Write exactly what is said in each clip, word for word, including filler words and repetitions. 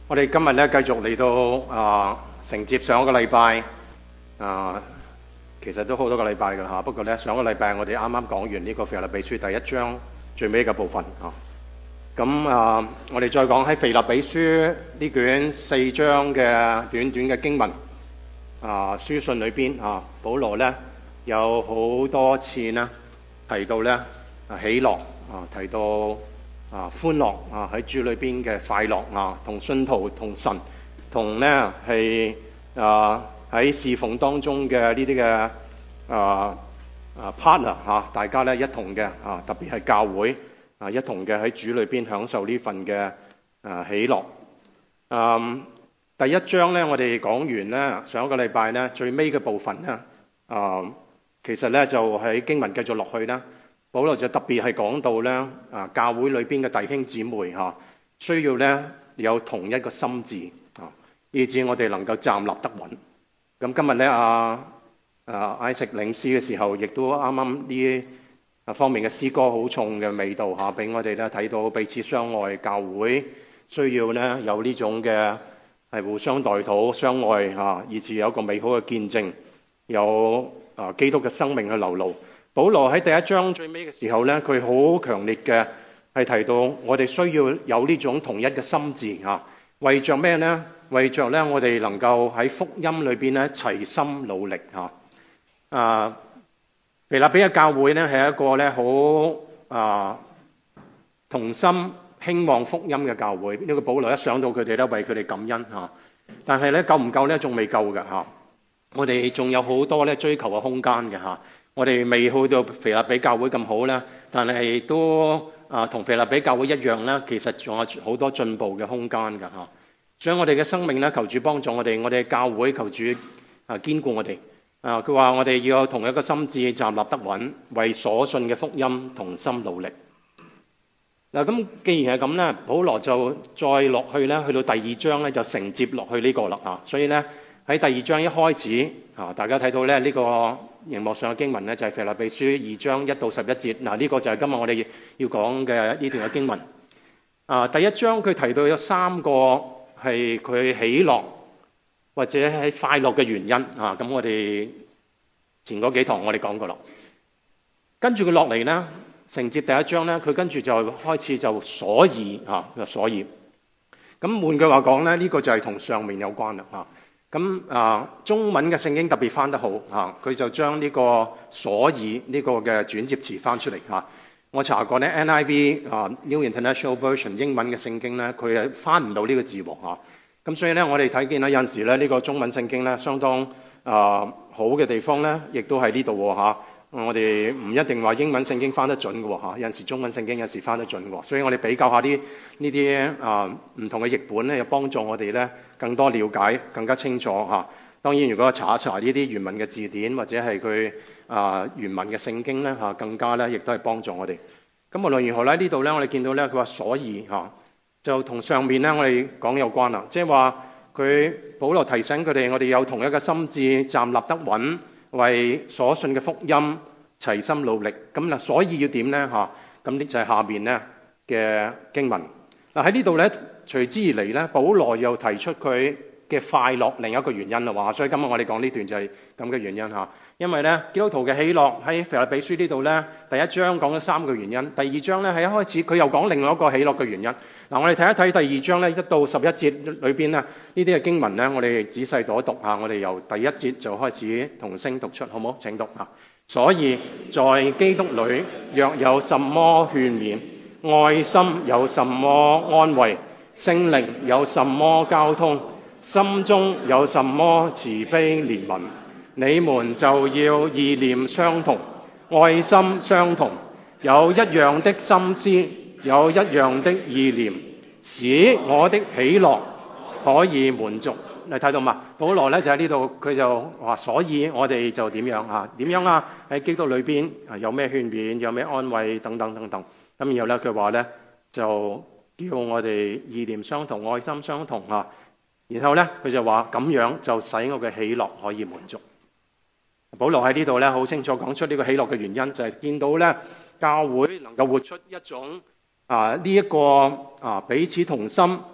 我哋今日咧繼續嚟到啊，承接上一個禮拜啊，其實都好多個禮拜㗎嚇。不過咧，上個禮拜我哋啱啱講完呢個腓立比書第一章最尾嘅部分啊。咁啊，我哋再講喺腓立比書呢卷四章嘅短短嘅經文啊，書信裏邊啊，保羅咧有好多次呢提到咧啊喜樂啊，提到啊歡樂啊喺主裏邊嘅快樂啊，同信徒同神同咧係啊喺侍奉當中嘅呢啲嘅啊啊 partner 嚇，大家咧一同嘅啊，特別係教會啊一同嘅喺主裏邊享受呢份嘅啊喜樂。嗯，第一章咧我哋講完咧，上一個禮拜咧最尾嘅部分咧啊，其實咧就喺經文繼續落去啦。保羅就特別係講到咧啊，教會裏邊嘅弟兄姊妹嚇，需要咧有同一個心志啊，以致我哋能夠站立得穩。咁今日咧啊啊艾食領詩嘅時候，亦都啱啱呢方面嘅詩歌好重嘅味道嚇，俾我哋咧睇到彼此相愛，教會需要咧有呢種嘅係互相代禱、相愛嚇，以致有一個美好嘅見證，有啊基督嘅生命去流露。保羅喺第一章最尾嘅時候咧，佢好強烈嘅係提到我哋需要有呢種同一嘅心志嚇，為着咩呢？為着咧我哋能夠喺福音裏邊咧齊心努力嚇。啊，腓立比嘅教會咧係一個咧好啊同心興旺福音嘅教會。呢個保羅一想到佢哋咧，為佢哋感恩嚇。但係咧夠唔夠咧？仲未夠㗎嚇。我哋仲有好多咧追求嘅空間嘅嚇。我哋未去到腓立比教會咁好咧，但係都啊同腓立比教會一樣咧，其實仲有好多進步嘅空間㗎嚇。所以我哋嘅生命咧，求主幫助我哋，我哋嘅教會求主啊堅固我哋啊。佢話我哋要有同一個心志，站立得穩，為所信嘅福音同心努力。嗱，咁既然係咁咧，保羅就再落去咧，去到第二章咧就承接落去呢個啦嚇。所以咧喺第二章一開始啊，大家睇到咧呢個熒幕上嘅經文咧就係腓立比書二章一到十一節。嗱，呢個就係今日我哋要講嘅呢段嘅經文。啊，第一章佢提到有三個係佢喜樂或者係快樂嘅原因啊。咁我哋前嗰幾堂我哋講過啦。跟住佢落嚟咧，承接第一章咧，佢跟住就開始就所以啊，所以咁換句話講咧，呢個就係同上面有關啦嚇。咁啊，中文嘅聖經特別翻得好嚇，佢就將呢個所以呢個嘅轉接詞翻出嚟嚇。我查過咧 N I V 啊 New International Version 英文嘅聖經咧，佢係翻唔到呢個字喎嚇。咁所以咧，我哋睇見咧有陣時咧呢個中文聖經咧相當啊好嘅地方咧，亦都喺呢度喎嚇。我哋唔一定話英文聖經翻得準嘅喎嚇，有陣時中文聖經有時翻得準喎，所以我哋比較下啲呢啲啊唔同嘅譯本咧，有幫助我哋咧更多了解、更加清楚嚇。當然，如果查一查呢啲原文嘅字典或者係佢啊原文嘅聖經咧嚇，更加咧亦都係幫助我哋。咁無論如何咧，呢度咧我哋見到咧佢話所以嚇，就同上面咧我哋講有關啦，即係話佢保羅提醒佢哋，我哋有同一個心志，站立得穩，為所信嘅福音齊心努力。咁嗱，所以要點咧嚇？咁呢就係下面咧嘅經文。嗱喺呢度咧，隨之而嚟咧，保羅又提出佢嘅快樂另一個原因啦話，所以今日我哋講呢段就係咁嘅原因嚇。因為咧基督徒嘅喜樂喺腓立比書呢度咧，第一章講咗三個原因，第二章咧喺一開始佢又講另外一個喜樂嘅原因。嗱，我哋睇一睇第二章咧一到十一節裏邊咧呢啲嘅經文咧，我哋仔細讀一讀嚇。我哋由第一節就開始同聲讀出，好唔好？請讀嚇。所以在基督裏，若有什麼勸勉，愛心有什麼安慰，聖靈有什麼交通，心中有什麼慈悲憐憫，你們就要意念相同，愛心相同，有一樣的心思，有一樣的意念，使我的喜樂可以滿足。你睇到嘛？保羅咧就喺呢度，佢就話：所以我哋就點樣啊？點樣啊？喺基督裏邊有咩勸勉，有咩安慰等等等等。咁然後咧，佢話咧就叫我哋意念相同，愛心相同啊。然後咧，佢就話咁樣就使我嘅喜樂可以滿足。保羅喺呢度咧好清楚講出呢個喜樂嘅原因，就係、是、見到咧教會能夠活出一種啊呢一個啊彼此同心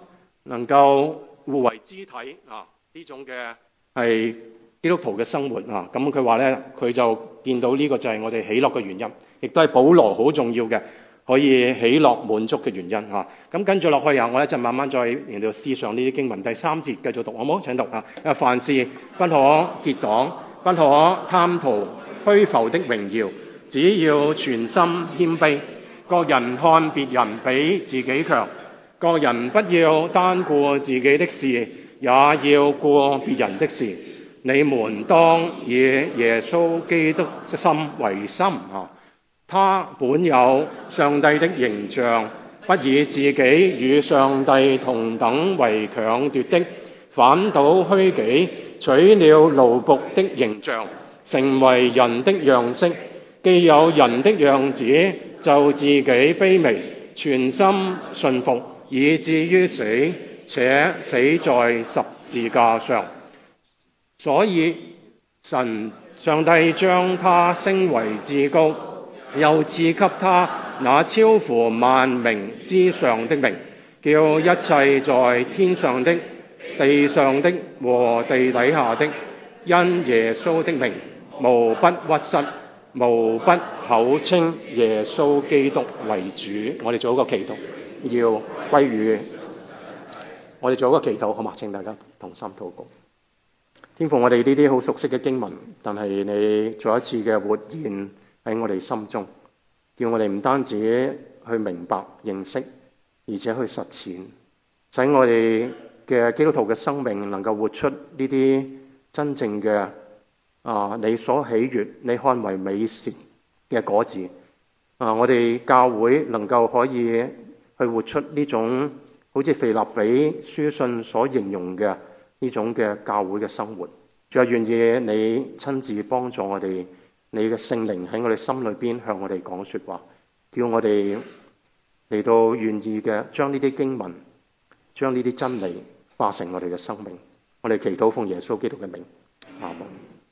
能夠互為肢體啊，呢種嘅係基督徒嘅生活啊。咁佢話咧，佢就見到呢個就係我哋喜樂嘅原因，亦都係保羅好重要嘅可以喜樂滿足嘅原因嚇。咁跟住落去啊，我一陣慢慢再嚟到思想呢啲經文。第三節繼續讀好冇？請讀啊！啊，凡事不可結黨，不可貪圖虛浮的榮耀，只要全心謙卑，各人看別人比自己強，各人不要單顧自己的事，也要顧別人的事。你們當以耶穌基督的心為心啊！他本有上帝的形象，不以自己與上帝同等為強奪的，反倒虛己，取了奴僕的形象，成為人的樣式。既有人的樣子，就自己卑微，全心順服，以至於死，且死在十字架上。所以神上帝將他升為至高，又賜給他那超乎萬名之上的名，叫一切在天上的、地上的和地底下的，因耶穌的名，無不屈膝，無不口稱耶穌基督為主。我哋做一個祈禱，要歸於我哋做一個祈禱，好嘛？請大家同心禱告。天父，我哋呢啲好熟悉嘅經文，但係你再一次嘅活現喺我哋心中，叫我哋唔單止去明白認識，而且去實踐，使我哋嘅基督徒嘅生命能夠活出呢啲真正嘅啊你所喜悅、你看為美善嘅果子啊！我哋教會能夠可以去活出呢種好似腓立比書信所形容嘅呢種嘅教會嘅生活。主啊，願意你親自幫助我哋，你嘅聖靈喺我哋心裏邊向我哋講說話，叫我哋嚟到願意嘅將呢啲經文、將呢啲真理化成我哋嘅生命。我哋祈禱奉耶穌基督嘅名，阿門。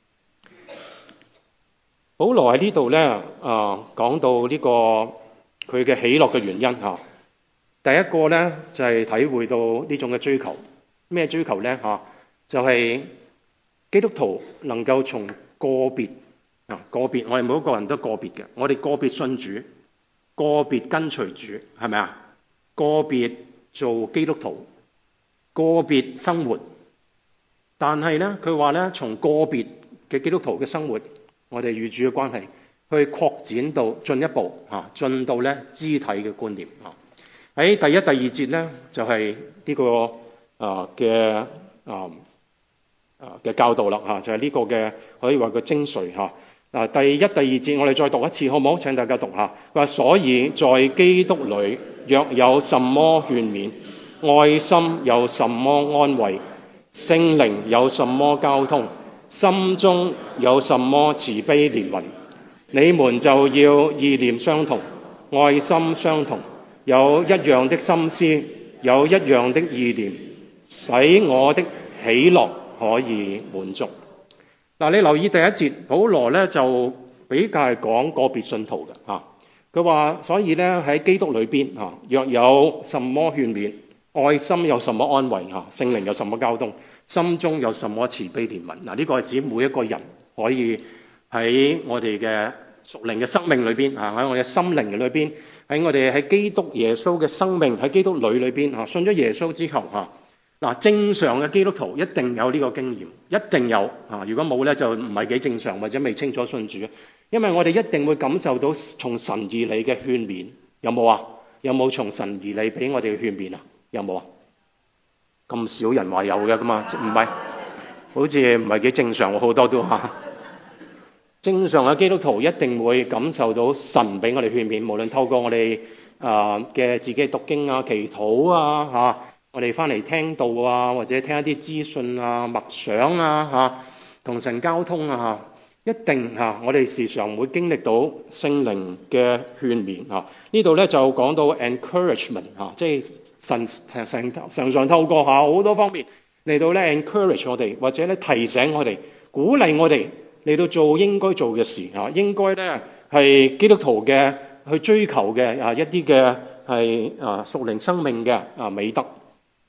保羅喺呢度咧啊，講到呢個佢嘅喜樂嘅原因吓。第一個咧就係體會到呢種嘅追求。咩追求咧吓？就係基督徒能夠從個別啊個別，我哋每一個人都個別嘅，我哋個別信主，個別跟隨主，係咪啊？個別做基督徒，個別生活。但係咧，佢話咧，從個別嘅基督徒嘅生活，我哋與主嘅關係，去擴展到進一步啊，進到咧肢體嘅觀念啊。喺第一、第二節咧，就係呢個啊嘅啊啊嘅教導啦嚇，就係呢個嘅可以話個精髓嚇。嗱，第一、第二節我哋再讀一次好唔好？請大家讀下。佢話：所以在基督裏，若有什麼勸勉，愛心有什麼安慰，聖靈有什麼交通，心中有什麼慈悲憐憫，你們就要意念相同，愛心相同，有一樣的心思，有一樣的意念，使我的喜樂可以滿足。嗱，你留意第一節，保羅咧就比較係講個別信徒嘅嚇。佢話：所以咧喺基督裏邊嚇，若有什麼勸勉，愛心有什麼安慰嚇，聖靈有什麼交通，心中有什麼慈悲憐憫。嗱，呢個係指每一個人可以喺我哋嘅屬靈嘅生命裏邊嚇，喺我哋嘅心靈裏邊，喺我哋喺基督耶穌嘅生命喺基督裏裏邊嚇，信咗耶穌之後嚇。嗱，正常嘅基督徒一定有呢個經驗，一定有啊！如果冇咧，就唔係幾正常，或者未清楚信主。因為我哋一定會感受到從神而嚟嘅勸勉，有冇啊？有冇從神而嚟俾我哋嘅勸勉啊？有冇啊？咁少人話有嘅嘛？唔係，好似唔係幾正常，好多都嚇。正常嘅基督徒一定會感受到神俾我哋勸勉，無論透過我哋啊嘅自己讀經啊、祈禱啊嚇。我哋翻嚟聽道啊，或者聽一啲資訊啊、默想啊，嚇同神交通啊，嚇一定嚇、啊，我哋時常會經歷到聖靈嘅勸勉嚇。呢度咧就講到 encouragement 嚇、啊，即係神成常常透過嚇好多方面嚟到咧 encourage 我哋，或者咧提醒我哋、鼓勵我哋嚟到做應該做嘅事嚇、啊。應該咧係基督徒嘅去追求嘅啊一啲嘅係啊屬靈生命嘅啊美德。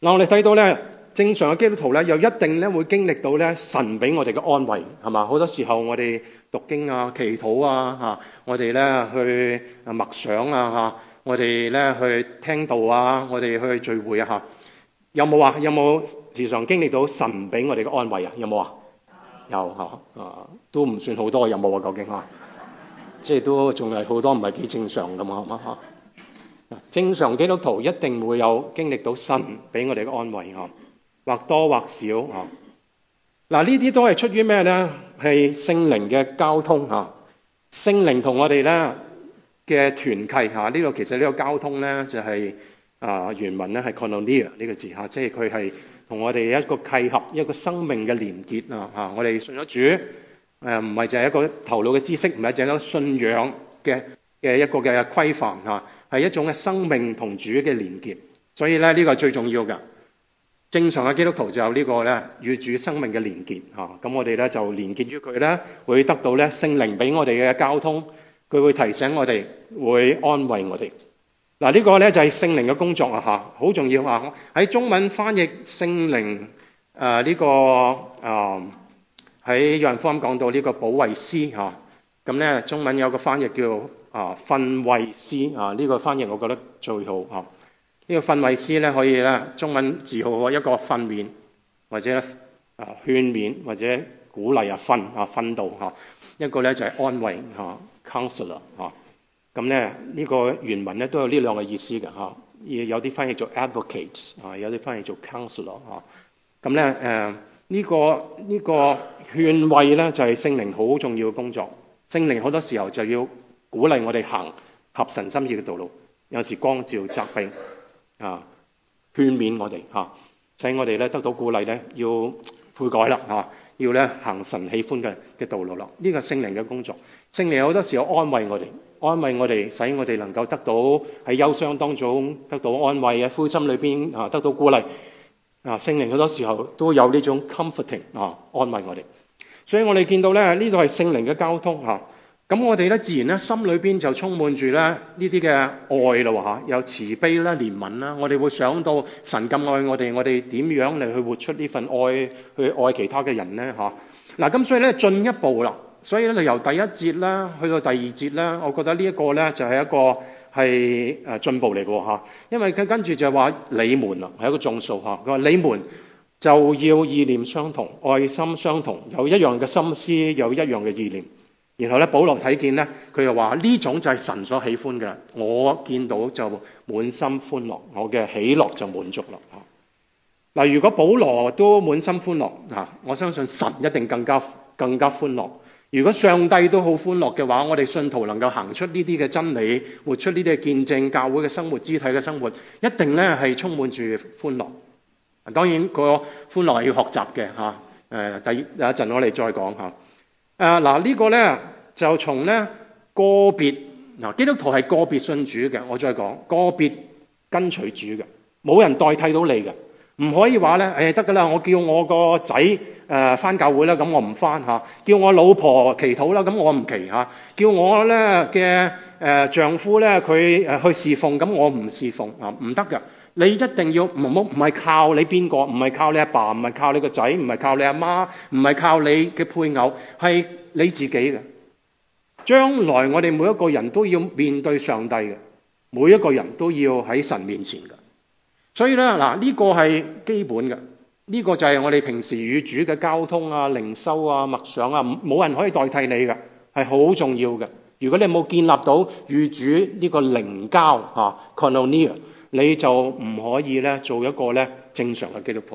嗱，我哋睇到咧，正常嘅基督徒咧，又一定咧會經歷到咧神俾我哋嘅安慰，係嘛？好多時候我哋讀經啊、祈禱啊，嚇，我哋咧去默想啊，嚇，我哋咧去聽道啊，我哋去聚會啊，嚇，有冇啊？有冇時常經歷到神俾我哋嘅安慰啊？有冇啊？有嚇，啊，都唔算好多，有冇啊？究竟嚇，即係都仲係好多唔係幾正常咁啊？係嘛嚇？正常基督徒一定會有經歷到神俾我哋嘅安慰，或多或少。嗱，呢啲都係出於咩呢？係聖靈嘅交通，聖靈同我哋咧嘅團契。呢個其實呢個交通呢，就係啊原文咧係 koinonia 呢個字，即係佢係同我哋一個契合，一個生命嘅連結啊！我哋信咗主，誒唔係就係一個頭腦嘅知識，唔係就係一個信仰嘅嘅一個嘅規範嚇。係一種嘅生命同主嘅連結，所以咧呢個係最重要嘅。正常嘅基督徒就有呢個咧與主生命嘅連結嚇，咁我哋咧就連結於佢咧，會得到咧聖靈俾我哋嘅交通，佢會提醒我哋，會安慰我哋。嗱，呢個咧就係聖靈嘅工作啊嚇，好重要啊！喺中文翻譯聖靈誒呢個誒喺約翰福音講到呢個保惠師嚇，咁咧中文有個翻譯叫啊，訓慰師啊，呢、這個翻譯我覺得最好嚇。呢、啊這個訓慰師咧可以咧中文字號一個訓勉，或者啊勸勉，或者鼓勵啊訓啊訓導嚇。一個咧就係、是、安慰嚇 counselor 嚇。咁咧呢個原文咧都有呢兩個意思嘅嚇。有啲翻譯做 advocate 啊，有啲翻譯做 counselor 嚇。咁咧誒呢個呢、這個勸慰咧就係、是、聖靈好重要嘅工作。聖靈好多時候就要鼓勵我哋行合神心意嘅道路，有時光照責備啊，勸勉我哋嚇，使我哋咧得到鼓勵咧，要悔改啦嚇，要咧行神喜歡嘅嘅道路啦。呢個係聖靈嘅工作。聖靈好多時候安慰我哋，安慰我哋，使我哋能夠得到喺憂傷當中得到安慰，喺灰心裏邊啊得到鼓勵啊。聖靈好多時候都有呢種 comforting 啊，安慰我哋。所以我哋見到咧呢度係聖靈嘅交通嚇。咁我哋咧自然咧心裏邊就充滿住咧呢啲嘅愛咯嚇，有慈悲啦、憐憫啦，我哋會想到神咁愛我哋，我哋點樣嚟去活出呢份愛，去愛其他嘅人咧嚇。嗱，咁所以咧進一步啦，所以咧就由第一節啦去到第二節啦，我覺得呢一個咧就係一個係誒進步嚟嘅嚇，因為佢跟住就係話你們啦，係一個眾數嚇，佢話你們就要意念相同、愛心相同，有一樣嘅心思，有一樣嘅意念。然後咧，保羅睇見咧，佢又話呢種就係神所喜歡嘅，我見到就滿心歡樂，我嘅喜樂就滿足啦。嗱，如果保羅都滿心歡樂，我相信神一定更加更加歡樂。如果上帝都好歡樂嘅話，我哋信徒能夠行出呢啲嘅真理，活出呢啲嘅見證，教會嘅生活、肢體嘅生活，一定咧係充滿住歡樂。當然個歡樂係要學習嘅嚇。誒，第有一陣我哋再講嚇。誒嗱呢個咧就從咧個別嗱基督徒係個別信主嘅，我再講個別跟隨主嘅，冇人代替到你嘅，唔可以話咧誒得㗎啦，我叫我個仔誒返教會啦，咁我唔返嚇；叫我老婆祈禱啦，咁我唔祈嚇；叫我咧嘅誒丈夫咧佢誒去侍奉，咁我唔侍奉啊，唔得㗎。你一定要唔好唔係靠你邊個，唔係靠你阿爸，唔係靠你個仔，唔係靠你阿媽，唔係靠你嘅配偶，係你自己嘅。將來我哋每一個人都要面對上帝嘅，每一個人都要喺神面前嘅。所以咧嗱，呢個係基本嘅，呢個就係我哋平時與主嘅交通啊、靈修啊、默想啊，冇人可以代替你嘅，係好重要嘅。如果你冇建立到與主呢個靈交啊 koinonia，你就唔可以咧做一個咧正常嘅基督徒。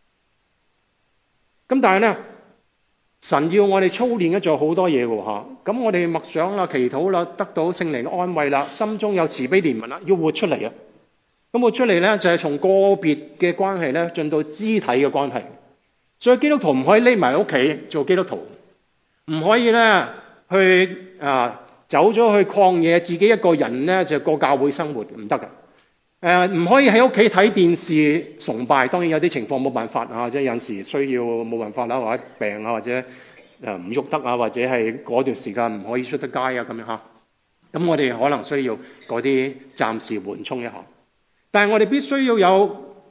咁但係咧，神要我哋操練嘅做好多嘢喎嚇。咁我哋默想啦、祈禱啦，得到聖靈嘅安慰啦，心中有慈悲憐憫啦，要活出嚟啊！咁活出嚟咧就係從個別嘅關係咧進到肢體嘅關係。所以基督徒唔可以匿埋屋企做基督徒，唔可以咧去啊走咗去曠野，自己一個人咧就過教會生活，唔得㗎。誒、呃、唔可以喺屋企睇電視崇拜，當然有啲情況冇辦法啊，即係有時需要冇辦法啦，或者病啊，或者誒唔喐得啊，或者係嗰段時間唔可以出得街啊咁樣嚇。咁我哋可能需要嗰啲暫時緩衝一下，但係我哋必須要有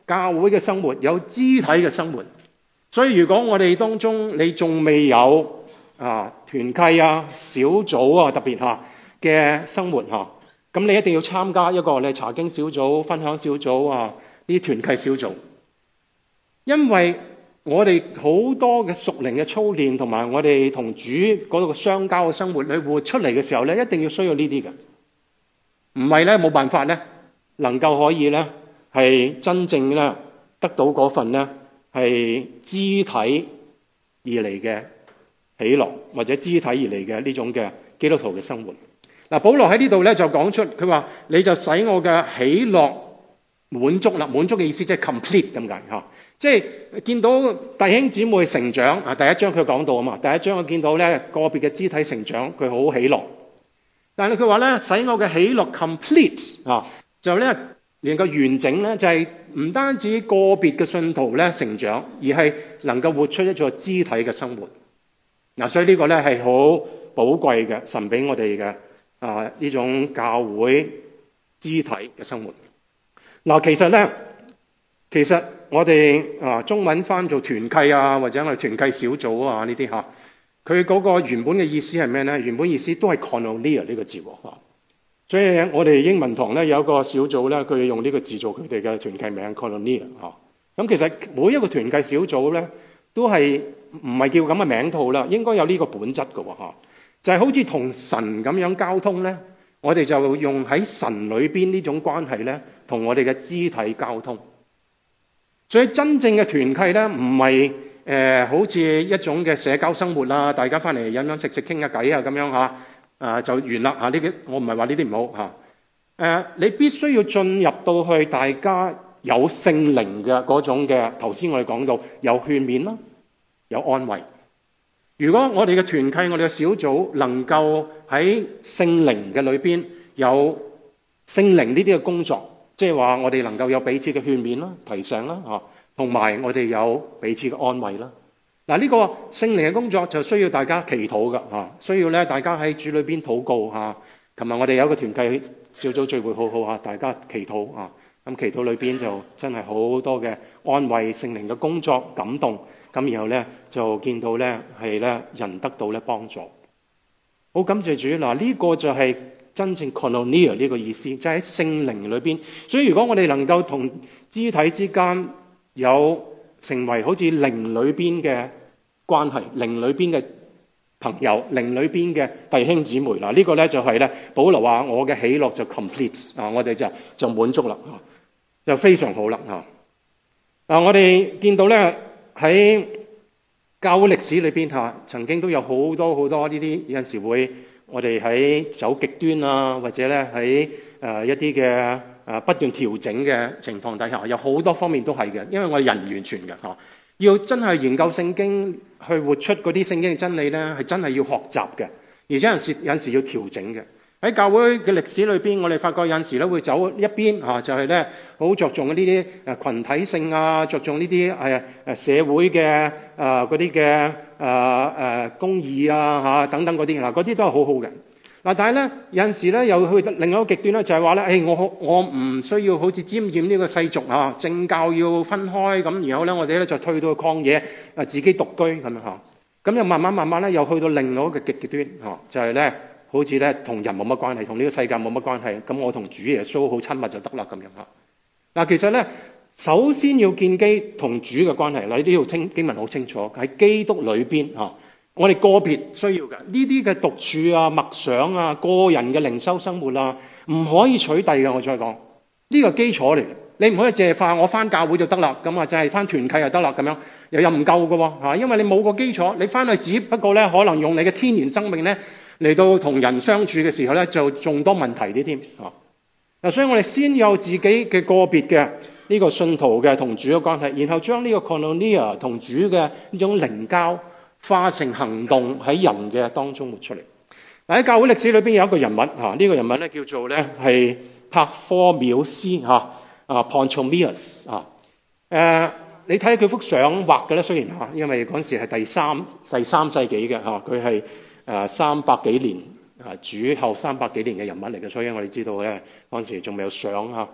教會嘅生活，有肢體嘅生活。所以如果我哋當中你仲未有啊團契啊小組啊特別嚇嘅生活嚇，咁你一定要參加一個你查經小組、分享小組啊呢啲團契小組，因為我哋好多嘅屬靈嘅操練同埋我哋同主嗰度相交嘅生活，你活出嚟嘅時候咧，一定要需要呢啲嘅，唔係咧冇辦法咧能夠可以咧係真正咧得到嗰份咧係肢體而嚟嘅喜樂，或者肢體而嚟嘅呢種嘅基督徒嘅生活。嗱，保羅喺呢度咧就講出，佢話你就使我嘅喜樂滿足啦。滿足嘅意思即係 complete 咁解嚇，即係見到弟兄姊妹成長啊。第一章佢講到啊嘛，第一章我見到咧個別嘅肢體成長，佢好喜樂。但係佢話咧使我嘅喜樂 complete 啊，就咧能夠完整咧，就係唔單止個別嘅信徒咧成長，而係能夠活出一個肢體嘅生活。嗱，所以呢個咧係好寶貴嘅，神俾我哋嘅啊呢種教會肢體嘅生活。嗱，其實咧，其實我哋啊中文翻做團契啊，或者我哋團契小組啊呢啲嚇，佢嗰個原本嘅意思係咩咧？原本意思都係 koinonia 呢個字喎。所以我哋英文堂咧有一個小組咧，佢用呢個字做佢哋嘅團契名 koinonia 嚇。咁其實每一個團契小組咧都係唔係叫咁嘅名套啦，應該有呢個本質嘅喎，就係好似同神咁樣交通咧，我哋就用喺神裏邊呢種關係咧，同我哋嘅肢體交通。所以真正嘅團契咧，唔係誒好似一種嘅社交生活啦，大家翻嚟飲飲食食傾下偈啊咁樣嚇。啊，就完啦嚇！呢啲我唔係話呢啲唔好嚇。誒、啊，你必須要進入到去大家有聖靈嘅嗰種嘅，頭先我哋講到有勸勉啦，有安慰。如果我哋嘅團契、我哋嘅小組能夠喺聖靈嘅裏邊有聖靈呢啲嘅工作，即係話我哋能夠有彼此嘅勸勉啦、提醒啦嚇，同埋我哋有彼此嘅安慰啦。嗱，呢個聖靈嘅工作就需要大家祈禱噶嚇，需要咧大家喺主裏邊禱告嚇。琴日我哋有一個團契小組聚會，好好嚇，大家祈禱啊。咁祈禱裏邊就真係好多嘅安慰，聖靈嘅工作感動。咁然後咧就見到咧係咧人得到咧幫助。好感謝主。嗱，呢個就係真正 koinonia 呢個意思，就喺聖靈裏邊。所以如果我哋能夠同肢體之間有成為好似靈裏邊嘅關係，靈裏邊嘅朋友，靈裏邊嘅弟兄姊妹，嗱呢個咧就係咧保羅話我嘅喜樂就 complete 啊，我哋就就滿足啦，就非常好啦嚇。嗱，我哋見到咧喺教會歷史裏邊嚇，曾經都有好多好多呢啲，有陣時會我哋喺走極端啊，或者咧喺誒一啲嘅誒不斷調整嘅情況底下，有好多方面都係嘅，因為我哋人唔完全嘅嚇。要真係研究聖經，去活出嗰啲聖經嘅真理咧，係真係要學習嘅，而且有陣時有陣時要調整嘅。喺教會嘅歷史裏邊，我哋發覺有陣時咧會走一邊嚇，就係咧好着重呢啲誒羣體性啊，着重呢啲誒誒社會嘅誒嗰啲嘅誒誒公義啊嚇等等嗰啲，嗱嗰啲都係好好嘅。嗱，但係咧有陣時咧又去另外一個極端咧，就係話咧，誒我我唔需要好似沾染呢個世俗嚇，政教要分開咁，然後咧我哋咧就退到曠野啊，自己獨居咁樣嚇，咁又慢慢慢慢咧又去到另外一個極極端嚇，就係咧好似咧同人冇乜關係，同呢個世界冇乜關係，咁我同主耶穌好親密就得啦咁樣嚇。嗱，其實咧首先要建基同主嘅關係，嗱呢啲要清經文好清楚喺基督裏邊嚇。我哋個別需要嘅呢啲嘅獨處啊、默想啊、個人嘅靈修生活啊，唔可以取締嘅。我再講呢個基礎嚟嘅，你唔可以借化我翻教會就得啦，咁啊就係翻團契就得啦咁樣，又又唔夠嘅喎嚇，因為你冇個基礎，你翻去只不過咧可能用你嘅天然生命咧嚟到同人相處嘅時候咧就仲多問題啲添嚇。嗱，所以我哋先有自己嘅個別嘅呢個信徒嘅同主嘅關係，然後將呢個 koinonia 同主嘅呢種靈交化成行動喺人嘅當中活出嚟。嗱，喺教會歷史裏邊有一個人物嚇，呢、這個人物咧叫做咧係帕科繆斯嚇啊 Pachomius 啊。誒，你睇佢幅相畫嘅咧，雖然嚇，因為嗰陣時係第三第三世紀嘅嚇，佢係誒三百幾年啊主後三百幾年嘅人物嚟嘅，所以我哋知道咧嗰陣時仲未有相嚇。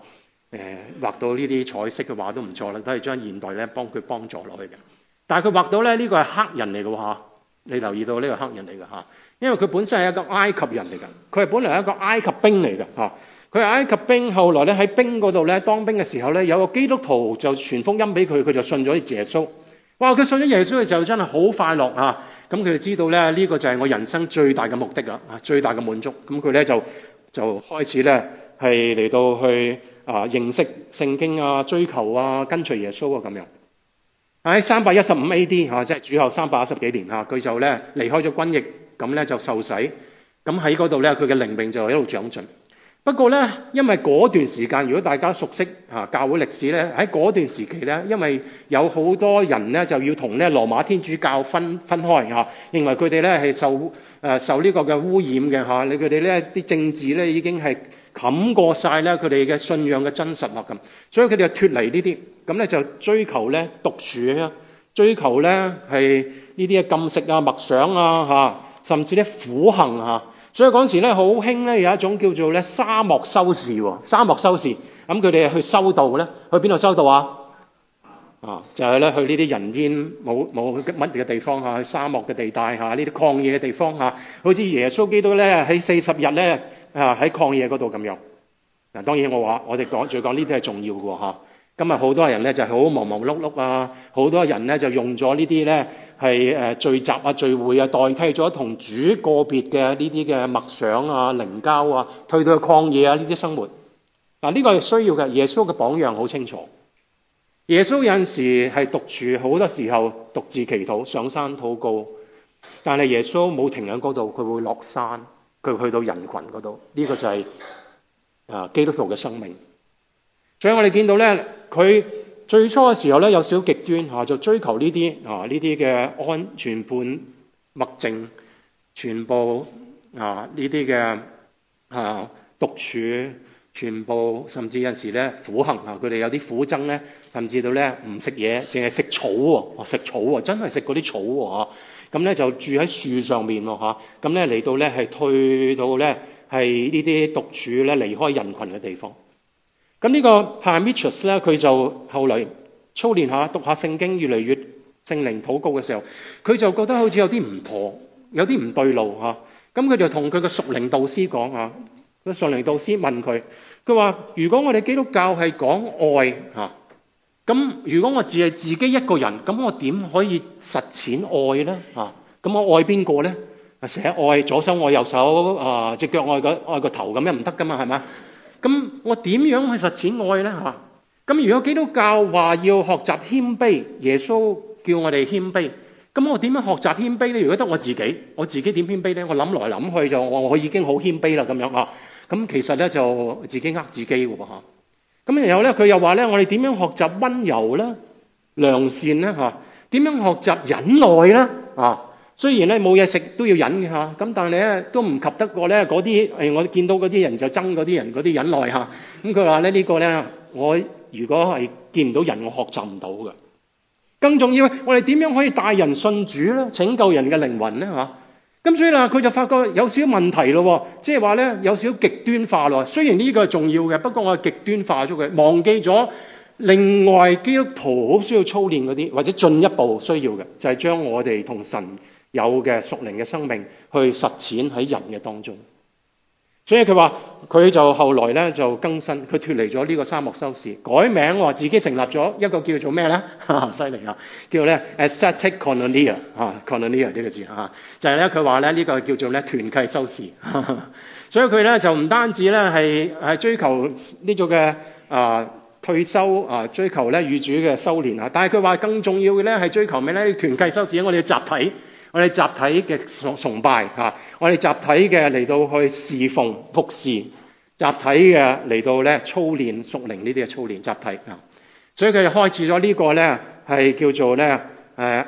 誒畫到呢啲彩色嘅畫都唔錯啦，都係將現代咧幫佢幫助落去嘅。但係佢畫到咧呢個係黑人嚟嘅喎，你留意到呢個黑人嚟嘅嚇，因為佢本身係一個埃及人嚟嘅，佢係本來係一個埃及兵嚟嘅嚇。佢係埃及兵，後來咧喺兵嗰度咧當兵嘅時候咧，有個基督徒就傳福音俾佢，佢就信咗耶穌。哇！佢信咗耶穌嘅時候真係好快樂啊！咁佢就知道咧呢個就係我人生最大嘅目的啦，啊最大嘅滿足。咁佢咧就就開始咧係嚟到去啊認識聖經啊、追求啊、跟隨耶穌啊咁樣。喺三百一十五 A D 嚇，即係主後三百一十幾年嚇，佢就咧離開咗軍役，咁咧就受洗。咁喺嗰度咧，佢嘅靈命就一路長進。不過咧，因為嗰段時間，如果大家熟悉嚇教會歷史咧，喺嗰段時期咧，因為有好多人咧就要同咧羅馬天主教分分開嚇，認為佢哋咧係受誒、呃、受呢個嘅污染嘅嚇，你佢哋咧啲政治咧已經係冚過晒咧佢哋嘅信仰嘅真實啦咁，所以佢哋就脫離呢啲，咁咧就追求咧獨處啊，追求咧係呢啲嘅禁食啊、默想啊嚇，甚至咧苦行啊。所以嗰陣時咧好興咧有一種叫做咧沙漠修士喎，沙漠修士，咁佢哋去修道咧，去邊度修道啊？啊，就係、是、咧去呢啲人煙冇冇乜嘅地方嚇，去沙漠嘅地帶嚇，呢啲曠野嘅地方嚇，好似耶穌基督咧喺四十日咧啊喺曠野嗰度咁樣。嗱，當然我話我哋講再講呢啲係重要嘅喎嚇。今日好多人咧就係好忙忙碌碌啊，好多人咧就用咗呢啲咧係誒聚集啊聚會啊，代替咗同主個別嘅呢啲嘅默想啊靈交啊，退到去曠野啊呢啲生活。嗱，呢個係需要嘅，耶穌嘅榜樣好清楚。耶穌有陣時係獨處，好多時候獨自祈禱，上山禱告。但係耶穌冇停喺嗰度，佢會落山，佢會去到人群嗰度。呢個就係啊基督徒嘅生命。所以我哋見到咧，佢最初嘅時候咧有少少極端嚇，就追求呢啲啊呢啲嘅安全判默靜，全部啊呢啲嘅啊獨處，全部甚至有陣時咧苦行啊，佢哋有啲苦憎咧，甚至到咧唔食嘢，淨係食草喎，食草喎，真係食嗰啲草喎。咁咧就住喺樹上面喎嚇，咁咧嚟到咧係退到咧係呢啲獨處咧離開人群嘅地方。咁呢個 Parmenas 咧，佢就後嚟操練下讀下聖經，越嚟越聖靈禱告嘅時候，佢就覺得好似有啲唔妥，有啲唔對路嚇。咁佢就同佢嘅屬靈導師講嚇，個屬靈導師問佢，佢話：如果我哋基督教係講愛嚇，咁如果我只係自己一個人，咁我點可以實踐愛咧嚇？咁我愛邊個咧？成日愛左手愛右手啊，隻腳愛個愛個頭咁樣唔得噶嘛，係咪？咁我點樣去實踐愛咧嚇？咁如果基督教話要學習謙卑，耶穌叫我哋謙卑，咁我點樣學習謙卑咧？如果得我自己，我自己點謙卑咧？我諗來諗去就我我已經好謙卑啦咁樣啊。咁其實咧就自己呃自己嘅喎嚇。咁然後咧佢又話咧，我哋點樣學習溫柔咧、良善咧嚇？點樣學習忍耐咧啊？雖然咧冇嘢食都要忍嘅嚇，咁但係咧都唔及得過咧嗰啲誒，我見到嗰啲人就憎嗰啲人嗰啲忍耐嚇。咁佢話咧呢個咧，我如果係見唔到人，我學習唔到嘅。更重要，我哋點樣可以帶人信主咧，拯救人嘅靈魂咧嚇？咁所以啦，佢就發覺有少少問題咯，即係話咧有少少極端化咯。雖然呢個係重要嘅，不過我係極端化咗佢，忘記咗另外基督徒好需要操練嗰啲，或者進一步需要嘅，就係將我哋同神有嘅屬靈嘅生命去實踐喺人嘅當中。所以佢話佢就後來咧就更新，佢脫離咗呢個沙漠修士，改名話自己成立咗一個叫做咩咧？犀利啊！叫咧 ascetic koinonia 啊 koinonia 呢個字啊，就係咧佢話咧呢個叫做咧團契修士。所以佢咧就唔單止咧係係追求呢種嘅啊退休啊，追求咧與主嘅修練啊，但係佢話更重要嘅咧係追求咩咧？團契修士，我哋要集體。我哋集體嘅崇拜嚇，我哋集體嘅嚟到去侍奉服侍，集體嘅嚟到咧操練屬靈呢啲嘅操練集體啊，所以佢就開始咗呢個咧係叫做咧誒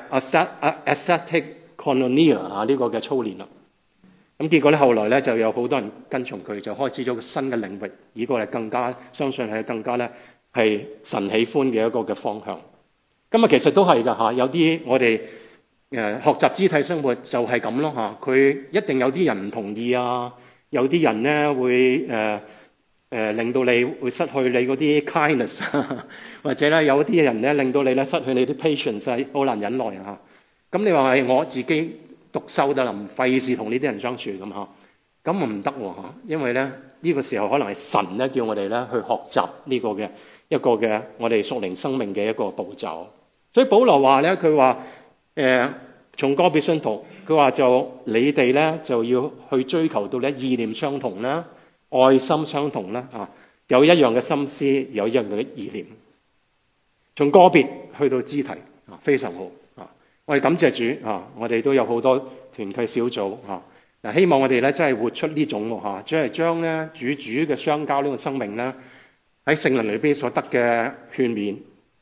ascetic koinonia 啊呢個嘅操練啦。咁結果咧後來咧就有好多人跟從佢，就開始咗個新嘅領域，呢個係更加相信係更加咧係神喜歡嘅一個嘅方向。咁啊其實都係㗎嚇，有啲我哋。誒學習肢體生活就係咁咯嚇，佢一定有啲人唔同意啊，有啲人咧會誒呃、令到你會失去你嗰啲 kindness， 或者咧有啲人咧令到你咧失去你啲 patience， 好難忍耐啊！咁你話係我自己獨修得啦，唔費事同呢啲人相處咁嚇，咁唔得喎，因為咧呢、呢個時候可能係神咧叫我哋咧去學習呢個嘅一個嘅我哋屬靈生命嘅一個步驟。所以保羅話咧，佢話誒從個別信徒，佢話就你哋咧就要去追求到咧意念相同啦、愛心相同啦嚇，有一樣嘅心思，有一樣嘅意念。從個別去到肢體啊，非常好啊！我哋感謝主啊！我哋都有好多團契小組啊，嗱，希望我哋咧真係活出呢種喎嚇，即係將咧主主嘅相交呢個生命咧喺聖靈裏邊所得嘅勸勉，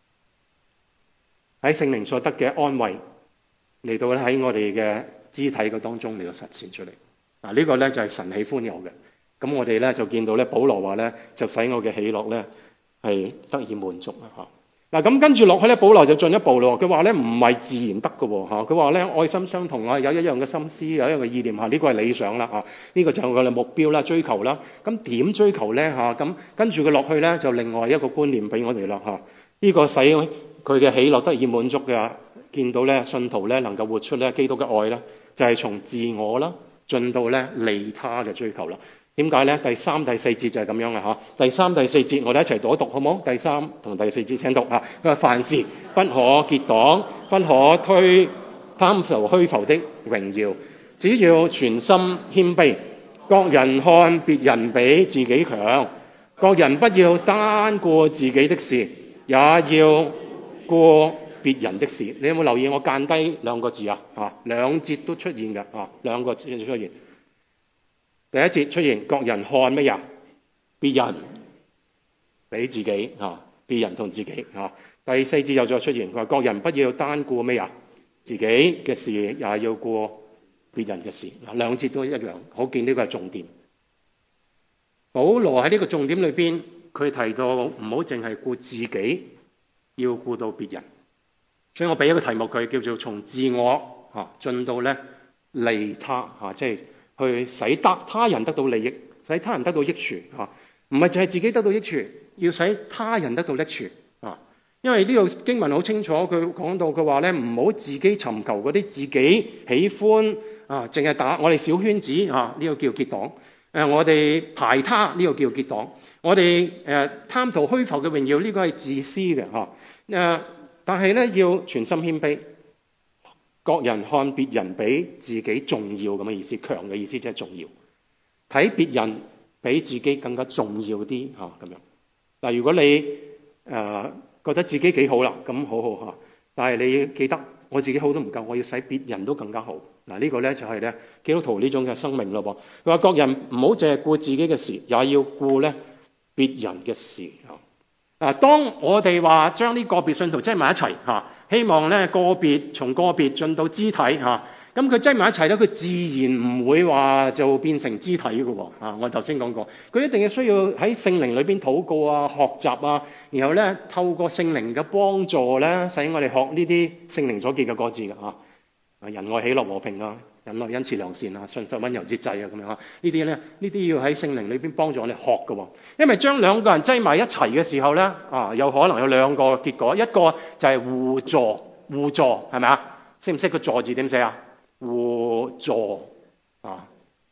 喺聖靈所得嘅安慰，嚟到咧喺我哋嘅肢體嘅當中嚟到實踐出嚟。嗱，呢個咧就係神喜歡有嘅。咁我哋咧就見到咧，保羅話咧就使我嘅喜樂咧係得以滿足啦嚇。嗱，咁跟住落去咧，保羅就進一步咯。佢話咧唔係自然得嘅喎嚇，佢話咧愛心相同啊，有一樣嘅心思，有一樣嘅意念嚇，呢個係理想啦嚇，呢個就係我哋目標啦、追求啦。咁點追求咧嚇？咁跟住佢落去咧，就另外一個觀念俾我哋啦嚇。呢個使佢嘅喜樂得以滿足嘅，見到咧信徒咧能夠活出咧基督嘅愛啦，就係從自我啦進到咧利他嘅追求啦。點解咧？第三、第四節就係咁樣嘅嚇。第三、第四節我哋一齊讀一讀好冇？第三同第四節請讀嚇。佢話：凡事不可結黨，不可推貪圖虛浮的榮耀，只要全心謙卑，各人看別人比自己強，各人不要單顧自己的事，也要顧別人的事。你有冇留意我間低兩個字啊？嚇，兩節都出現嘅嚇，兩個字出現。第一節出現，各人看乜嘢？別人比自己啊，別人同自己啊。第四節又再出現，佢話各人不要單顧乜嘢？自己嘅事，也要顧別人嘅事。嗱，兩節都一樣，可見呢個係重點。保羅喺呢個重點裏邊，佢提到唔好淨係顧自己，要顧到別人。所以我俾一個題目佢，叫做從自我啊進到咧利他啊，即係去使得他人得到利益，使他人得到益處啊，唔係淨係自己得到益處，要使他人得到益處啊。因為呢度經文好清楚，佢講到佢話咧，唔好自己尋求嗰啲自己喜歡啊，淨係打我哋小圈子啊，呢個叫結黨。誒，我哋排他呢個叫結黨。我哋誒貪圖虛浮嘅榮耀，呢個係自私嘅嚇。誒，但係咧要全心謙卑。各人看別人比自己重要咁嘅意思，強嘅意思即係重要。睇別人比自己更加重要啲嚇咁樣。嗱，如果你誒、呃、覺得自己幾好啦，咁好好嚇。但係你記得我自己好都唔夠，我要使別人都更加好。嗱，呢個咧就係咧基督徒呢種嘅生命咯噃。佢話各人唔好淨係顧自己嘅事，也要顧咧別人嘅事嚇。嗱，當我哋話將呢個別信徒擠埋一齊嚇。希望咧個別從個別進到肢體嚇，咁佢擠埋一齊咧，佢自然唔會話就變成肢體嘅喎啊！我頭先講過，佢一定係需要喺聖靈裏邊禱告啊、學習啊，然後咧透過聖靈嘅幫助咧，使我哋學呢啲聖靈所結嘅果子嘅嚇啊，仁愛、喜樂、和平啊，忍耐、恩慈、良善啊，信實、溫柔、節制啊，咁樣啊，呢啲咧呢啲要喺聖靈裏邊幫助我哋學嘅喎。因為將兩個人擠埋一齊嘅時候咧，啊，有可能有兩個結果，一個就係互助，互助係咪啊？識唔識個助字點寫啊？互助啊。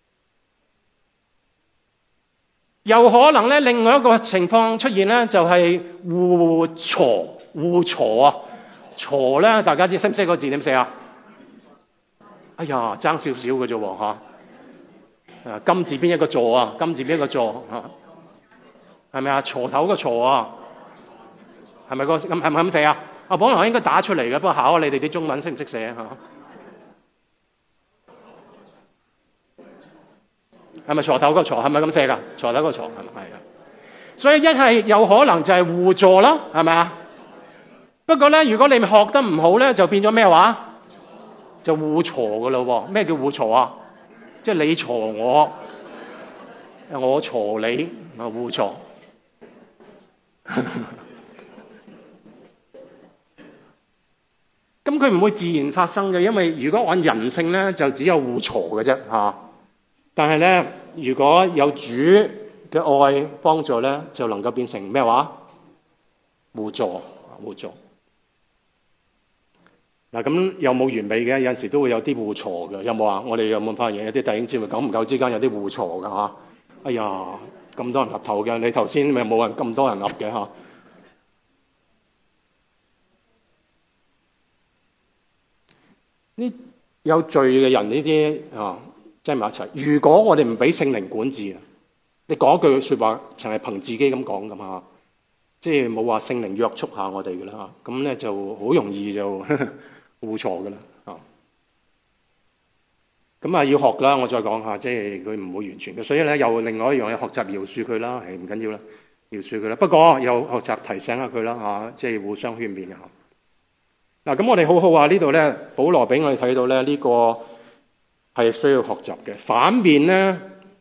有可能咧，另外一個情況出現咧，就係互鋤，互鋤啊，鋤咧，大家知識唔識個字點寫啊？哎呀，爭少少嘅啫喎嚇。啊，金字邊一個助啊，金字邊一個助啊，係咪啊？鋤頭個鋤啊，係咪個咁係咪咁寫啊？啊，本來應該打出嚟嘅，不過考下你哋啲中文識唔識寫嚇？係咪鋤頭個鋤？係咪咁寫㗎？鋤頭個鋤係咪？係啊。所以一係有可能就係互助啦，係咪啊？不過咧，如果你學得唔好咧，就變咗咩話？就互鋤㗎咯喎。咩叫互鋤啊？即係你鋤我，我鋤你，啊互鋤。咁佢唔會自然發生嘅，因為如果按人性咧，就只有互鋤嘅啫嚇。但係咧，如果有主嘅愛幫助咧，就能夠變成咩話？互助，互助。嗱，咁有冇完美嘅？有陣時都會有啲互助嘅，有冇啊？我哋有冇發現有啲弟兄姊妹久唔久之間有啲互助㗎嚇？哎呀，咁多人岌頭嘅，你頭先咪冇人咁多人岌嘅嚇？呢有罪嘅人呢啲啊，擠埋一齊。如果我哋唔俾聖靈管治啊，你講一句説話，淨係憑自己咁講咁嚇，即係冇話聖靈約束下我哋嘅啦嚇，咁咧就好容易就呵呵互助嘅啦啊。咁啊要學啦，我再講下，即係佢唔會完全嘅，所以咧又另外一樣嘢學習饒恕佢啦，係唔緊要啦，饒恕佢啦。不過又學習提醒下佢啦嚇，即係互相勸勉嘅嚇。嗱，咁我哋好好話呢度咧，保羅俾我哋睇到咧，呢個係需要學習嘅。反面咧，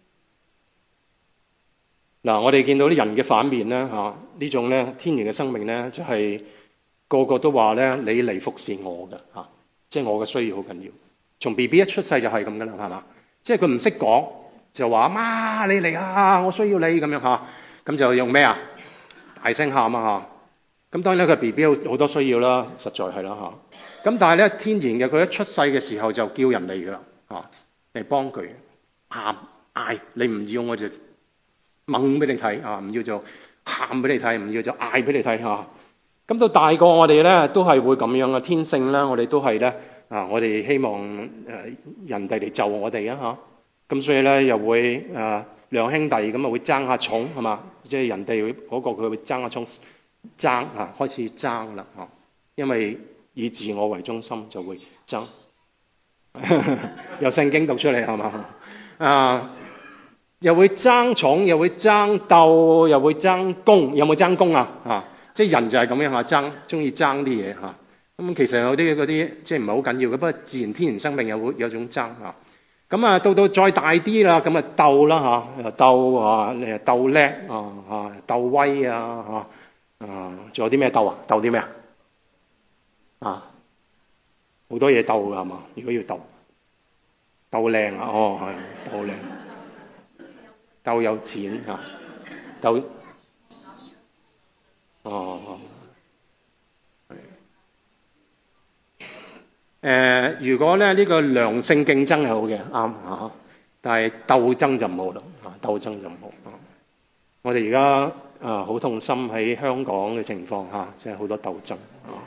嗱，我哋見到啲人嘅反面咧嚇，呢種咧天然嘅生命咧，就係個個都話咧，你嚟服侍我嘅嚇，即係我嘅需要好緊要。從 B B 一出世就係咁噶啦，係嘛？即係佢唔識講，就話媽你嚟啊，我需要你咁樣嚇，咁就用咩啊？大聲喊啊嚇！咁當然咧，佢 B B 好多需要啦，實在係啦嚇。咁但係咧，天然嘅佢一出世嘅時候就叫人嚟噶啦嚇，嚟幫佢喊嗌，你唔要我就掹俾你睇啊，唔要就喊俾你睇，唔要就嗌俾你睇嚇。咁到大個我哋咧都係會咁樣嘅天性啦，我哋都係咧。啊！我哋希望誒人哋嚟就我哋啊嚇，咁所以咧又會誒、啊、兩兄弟咁啊會爭下寵係嘛？即係人哋嗰個佢會爭下寵，爭啊開始爭啦嚇，因為以自我為中心就會爭，有聖經讀出嚟係嘛？啊，又會爭寵，又會爭鬥，又會爭功，有冇爭功啊？啊，即係人就係咁樣嚇，爭中意爭啲嘢嚇。咁其實有啲嗰啲即係唔係好緊要嘅，不過自然天然生命有會有種爭嚇。咁啊到到再大啲啦，咁啊鬥啦嚇，鬥啊誒鬥叻啊嚇，鬥威啊嚇啊，仲有啲咩鬥啊？鬥啲咩啊？啊，好多嘢鬥㗎係嘛？如果要鬥，鬥靚啊，哦係，鬥靚，鬥有錢嚇，鬥哦。誒、呃，如果咧呢、這個良性競爭係好嘅，啱嚇，但係鬥爭就唔好啦，啊，鬥爭就唔好。啊、我哋而家啊好痛心喺香港嘅情況下，即係好多鬥爭。啊、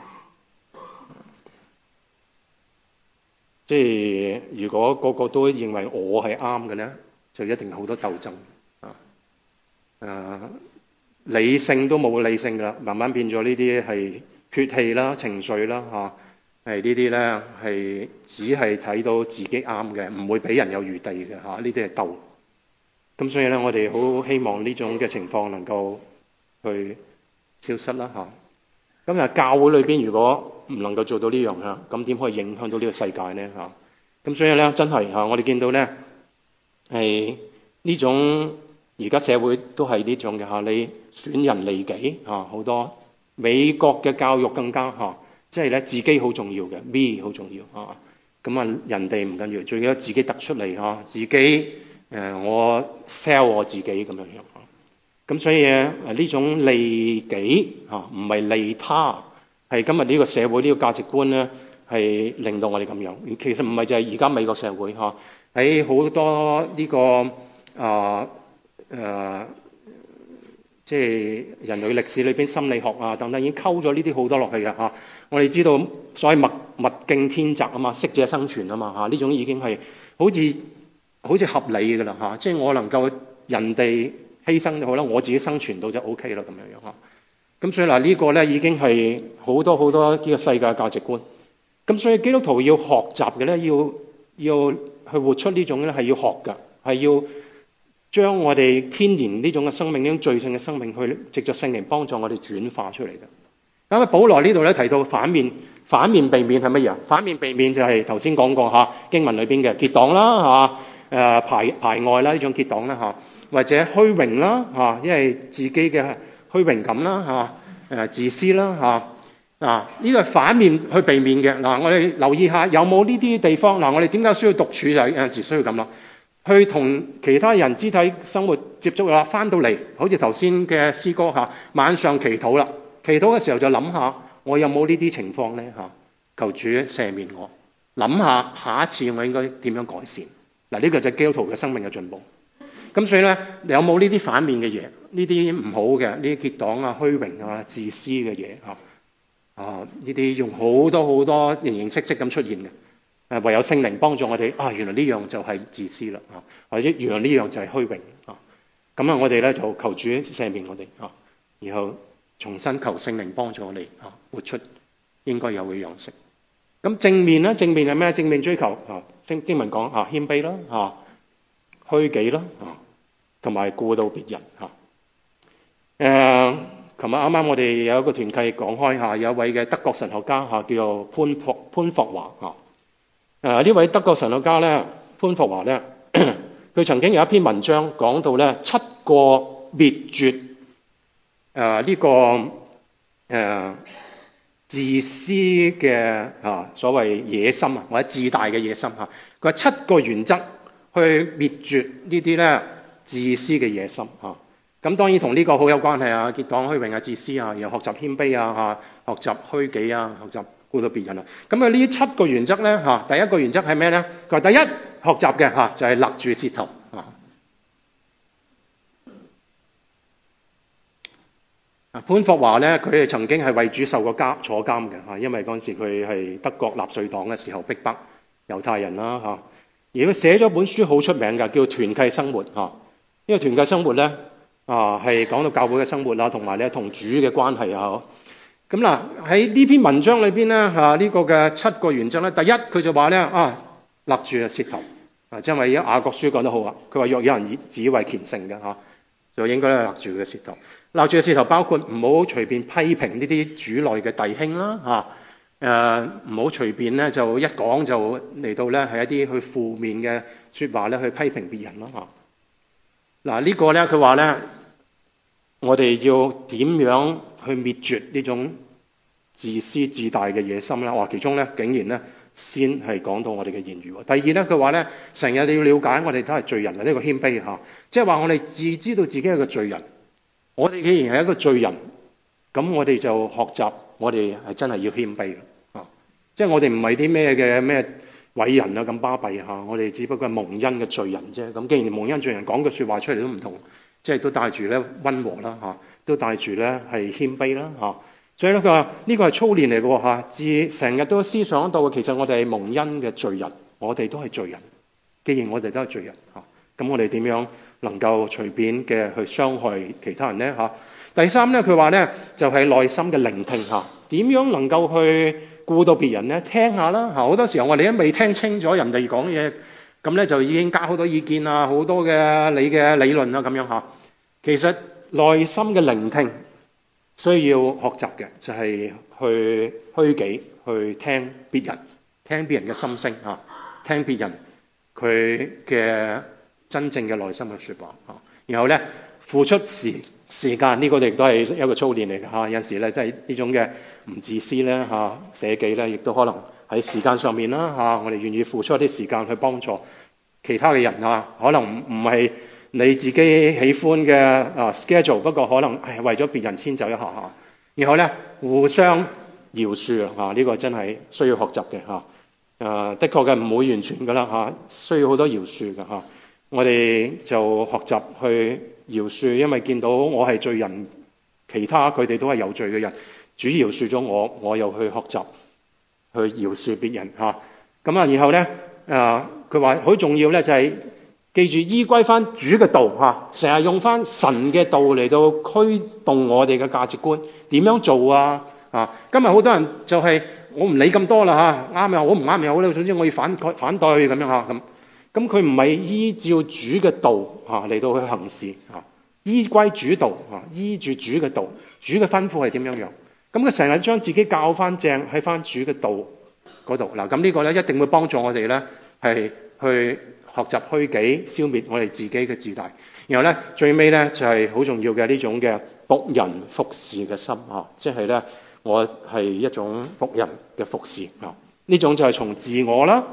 即係如果個個都認為我係啱嘅咧，就一定好多鬥爭。啊，啊理性都冇理性㗎啦，慢慢變咗呢啲係血氣啦、情緒啦嚇。啊係呢啲咧，係只係睇到自己啱嘅，唔會俾人有餘地嘅嚇。呢啲係鬥。咁所以咧，我哋好希望呢種嘅情況能夠去消失啦嚇。咁啊，教會裏邊如果唔能夠做到呢樣嚇，咁點可以影響到呢個世界咧嚇？咁所以咧，真係嚇，我哋見到咧係呢種而家社會都係呢種嘅嚇，你損人利己嚇，好多美國嘅教育更加嚇。即係咧，自己好重要嘅 ，me 好重要啊！咁啊，人哋唔緊要，最緊要自己突出嚟嚇，自己誒、呃、我 sell 我自己咁樣樣。咁所以誒呢種利己嚇，唔係利他，係今日呢個社會呢個價值觀咧，係令到我哋咁樣。其實唔係就係而家美國社會嚇，喺好多呢、這個啊誒。啊即係人類歷史裏邊心理學啊等等已經溝咗呢啲好多落去嘅嚇。我哋知道所謂物物競天擇啊嘛，適者生存啊嘛嚇，呢種已經係好似好似合理嘅啦嚇。即係我能夠人哋犧牲就好啦，我自己生存到就 O K 啦咁樣樣嚇。咁所以嗱呢個咧已經係好多好多呢個世界價值觀。咁所以基督徒要學習嘅咧，要要去活出呢種咧係要學㗎，係要。將我哋天然呢種嘅生命，呢種罪性嘅生命，去藉着聖靈幫助我哋轉化出嚟嘅。咁啊，保羅呢度咧提到反面，反面避免係乜嘢？反面避免就係頭先講過嚇經文裏邊嘅結黨啦嚇，誒排排外啦呢種結黨啦嚇，或者虛榮啦嚇，因為自己嘅虛榮感啦嚇，誒自私啦嚇，啊呢個係反面去避免嘅。嗱，我哋留意下有冇呢啲地方？嗱，我哋點解需要獨處就係有陣時需要咁咯。 去同其他人肢體生活接觸啦，翻到嚟好似頭先嘅詩歌嚇，晚上祈禱啦，祈禱嘅時候就諗下我有冇呢啲情況呢？嚇，求主赦免我，諗下下一次我應該點樣改善。嗱，呢個就係基督徒嘅生命嘅進步。咁所以咧，你有冇呢啲反面嘅嘢？呢啲唔好嘅，呢啲結黨啊、虛榮啊、自私嘅嘢嚇啊，呢啲用好多好多形形色色咁出現嘅。誒，唯有聖靈幫助我哋啊！原來呢樣就係自私啦啊，或者原來呢樣就係虛榮啊。咁啊，我哋咧就求主赦免我哋啊，然後重新求聖靈幫助我哋啊，活出應該有嘅樣式。咁正面咧，正面係咩？正面追求啊，經經文講啊，謙卑啦啊，虛己啦啊，同埋顧到別人嚇。誒，琴日啱啱我哋有一個團契講開嚇，有一位嘅德國神學家嚇，叫做潘霍潘霍華嚇。誒，呢位德國神學家咧，潘霍華咧，佢曾經有一篇文章講到咧七個滅絕誒呢個誒自私嘅啊所謂野心啊，或者自大嘅野心嚇。佢話七個原則去滅絕呢啲咧自私嘅野心嚇。咁當然同呢個好有關係啊，結黨虛榮啊、自私啊，又學習謙卑啊嚇，學習虛己啊，學習顧到別人啊。咁啊呢七個原則咧嚇，第一個原則係咩咧？佢話第一學習嘅嚇就係勒住舌頭啊。潘霍華咧，佢係曾經係為主受過監坐監嘅嚇，因為嗰陣時佢係德國納粹黨嘅時候逼迫猶太人啦嚇。而佢寫咗本書好出名㗎，叫《團契生活》嚇。呢個團契生活咧啊，係講到教會嘅生活啦，同埋咧同主嘅關係啊。咁嗱喺呢篇文章裏邊咧嚇，呢個嘅七個原則咧，第一佢就話咧啊，勒住舌頭啊，因為雅各書講得好啊，佢話若有人以自以為虔誠嘅嚇，就應該勒住佢嘅舌頭。勒住嘅舌頭包括唔好隨便批評呢啲主內嘅弟兄啦嚇，誒唔好隨便咧就一講就嚟到咧係一啲去負面嘅説話咧去批評別人啦嚇。嗱呢個咧佢話咧，我哋要點樣去滅絕呢種自私自大嘅野心咧？哇！其中咧竟然咧先係講到我哋嘅言語。第二咧佢話咧，成日你要了解我哋都係罪人啊，呢個謙卑嚇，即係話我哋自知道自己係個罪人。我哋既然係一個罪人，咁我哋就學習，我哋係真係要謙卑啊！即係我哋唔係啲咩嘅咩偉人啊咁巴閉嚇，我哋只不過係蒙恩嘅罪人啫。咁既然蒙恩罪人講句説話出嚟都唔同，即係都帶住咧溫和啦嚇，都帶住咧係謙卑啦嚇。所以咧佢話呢個係操練嚟嘅喎嚇，至成日都思想到其實我哋係蒙恩嘅罪人，我哋都係罪人。既然我哋都係罪人嚇，咁我哋點樣能夠隨便嘅去傷害其他人呢？嚇？第三咧，佢話咧就係內心嘅聆聽嚇，點樣能夠去顧到別人咧？聽下啦嚇，好多時候我哋都未聽清楚人哋講嘢，咁咧就已經加好多意見啊，好多嘅你嘅理論啊咁樣嚇。其實內心嘅聆聽需要學習嘅就係去虛己去聽別人，聽別人嘅心聲嚇，聽別人佢嘅真正嘅內心嘅説話嚇，然後咧付出時時間，呢個亦都係一個操練嚟嘅嚇。有陣時咧，即係呢種嘅唔自私咧嚇，捨己咧，亦都可能喺時間上面啦嚇。我哋願意付出一啲時間去幫助其他嘅人嚇，可能唔唔係你自己喜歡嘅啊 schedule，不過可能係為咗別人遷就一下嚇。然後咧互相饒恕啊，呢個真係需要學習嘅嚇。誒，的確嘅唔會完全噶啦嚇，需要好多饒恕嘅嚇。我哋就學習去饒恕，因為見到我係罪人，其他佢哋都係有罪嘅人，主饒恕咗我，我又去學習去饒恕別人嚇。咁啊，然後咧誒，佢話好重要咧，就係記住依歸翻主嘅道嚇，成日用翻神嘅道嚟到驅動我哋嘅價值觀，點樣做啊？啊，今日好多人就係我唔理咁多啦嚇，啱又好唔啱又好咧，總之我要反反對咁樣嚇咁。咁佢唔係依照主嘅道嚇嚟到去行事嚇，依歸主道嚇，依住主嘅道，主嘅吩咐係點樣樣？咁佢成日將自己教翻正喺翻主嘅道嗰度嗱，咁呢個咧一定會幫助我哋咧係去學習虛己，消滅我哋自己嘅自大。然後咧最尾咧就係好重要嘅呢種嘅僕人服侍嘅心嚇，即係咧我係一種僕人嘅服侍啊，呢種就係從自我啦。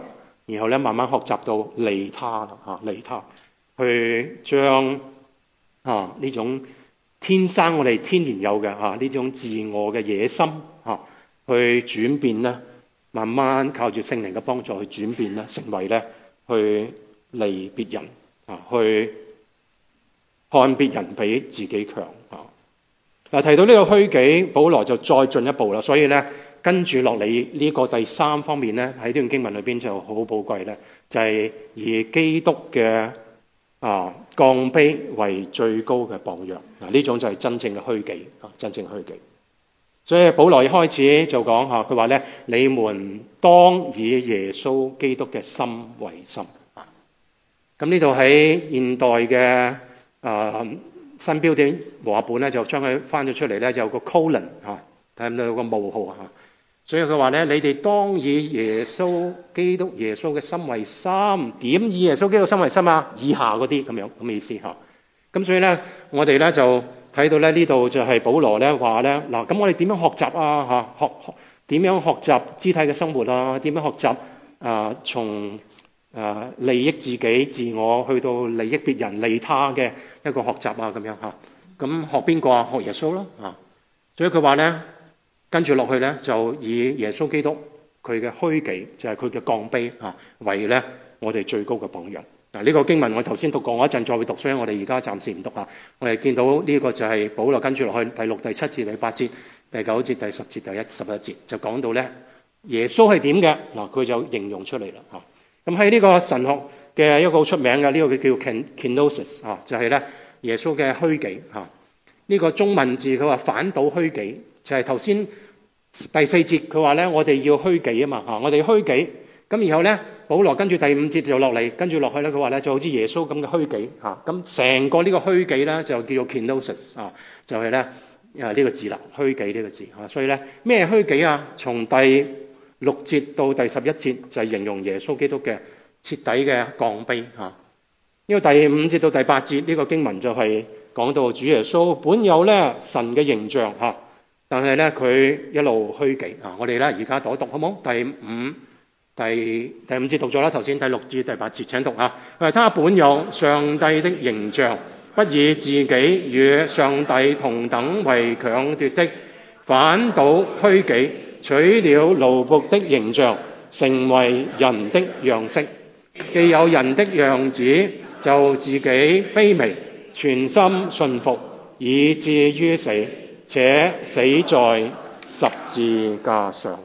然後咧慢慢學習到利他啦嚇，利他去將啊呢種天生我哋天然有嘅嚇呢種自我嘅野心嚇，去轉變咧，慢慢靠住聖靈嘅幫助去轉變咧，成為咧去利別人啊，去看別人比自己強啊。嗱，提到呢個虛己，保羅就再進一步啦，所以咧跟住落嚟呢個第三方面咧喺呢段經文裏邊就好寶貴咧，就係以基督嘅啊降卑為最高嘅榜樣。嗱，呢種就係真正嘅虛己啊，真正虛己。所以保羅一開始就講吓，佢話咧：你們當以耶穌基督嘅心為心。咁呢度喺現代嘅啊新標點和合本咧，就將佢翻咗出嚟咧，就有個 colon 嚇，睇唔到有個冒號嚇。所以佢話咧：你哋當以耶穌基督耶穌嘅心為心。點以耶穌基督心為心啊？以下嗰啲咁樣咁嘅意思嚇。咁所以咧，我哋咧就睇到咧呢度就係保羅咧話咧嗱，咁我哋點樣學習啊嚇？學學點樣學習肢體嘅生活啊？點樣學習啊？從啊利益自己自我去到利益別人利他嘅一個學習啊咁樣嚇。咁學邊個啊？學耶穌咯啊！所以佢話咧，跟住落去咧就以耶穌基督佢嘅虛己，就係佢嘅降卑啊，為咧我哋最高嘅榜樣。嗱，呢個經文我頭先讀過，我一陣再會讀，所以我哋而家暫時唔讀啊。我哋見到呢個就係保羅跟住落去第六、第七節、第八節、第九節、第十節、第一十一節，就講到咧耶穌係點嘅嗱，佢就形容出嚟啦嚇。咁喺呢個神學嘅一個好出名嘅呢、這個叫 kenosis 啊，就係咧耶穌嘅虛己嚇。呢、這個中文字佢話反倒虛己，就係頭先第四節佢話咧我哋要虛己啊嘛嚇，我哋虛己。咁然後咧，保羅跟住第五節就落嚟，跟住落去咧，佢話咧就好似耶穌咁嘅虛己嚇。咁成個呢個虛己咧就叫做 kenosis 啊，就係咧啊呢個字啦，虛己呢個字嚇。所以咧咩虛己啊？從第六節到第十一節就係形容耶穌基督嘅徹底嘅降卑嚇。呢個第五節到第八節呢個經文就係講到主耶穌本有咧神嘅形象嚇，但係咧佢一路虛己啊。我哋咧而家讀一讀好冇？第五。第第五節讀咗啦，頭先第六至第八節請讀啊。佢話他本有上帝的形象，不以自己與上帝同等為強奪的，反倒虛己，取了奴僕的形象，成為人的樣式。既有人的樣子，就自己卑微，全心順服，以至於死，且死在十字架上。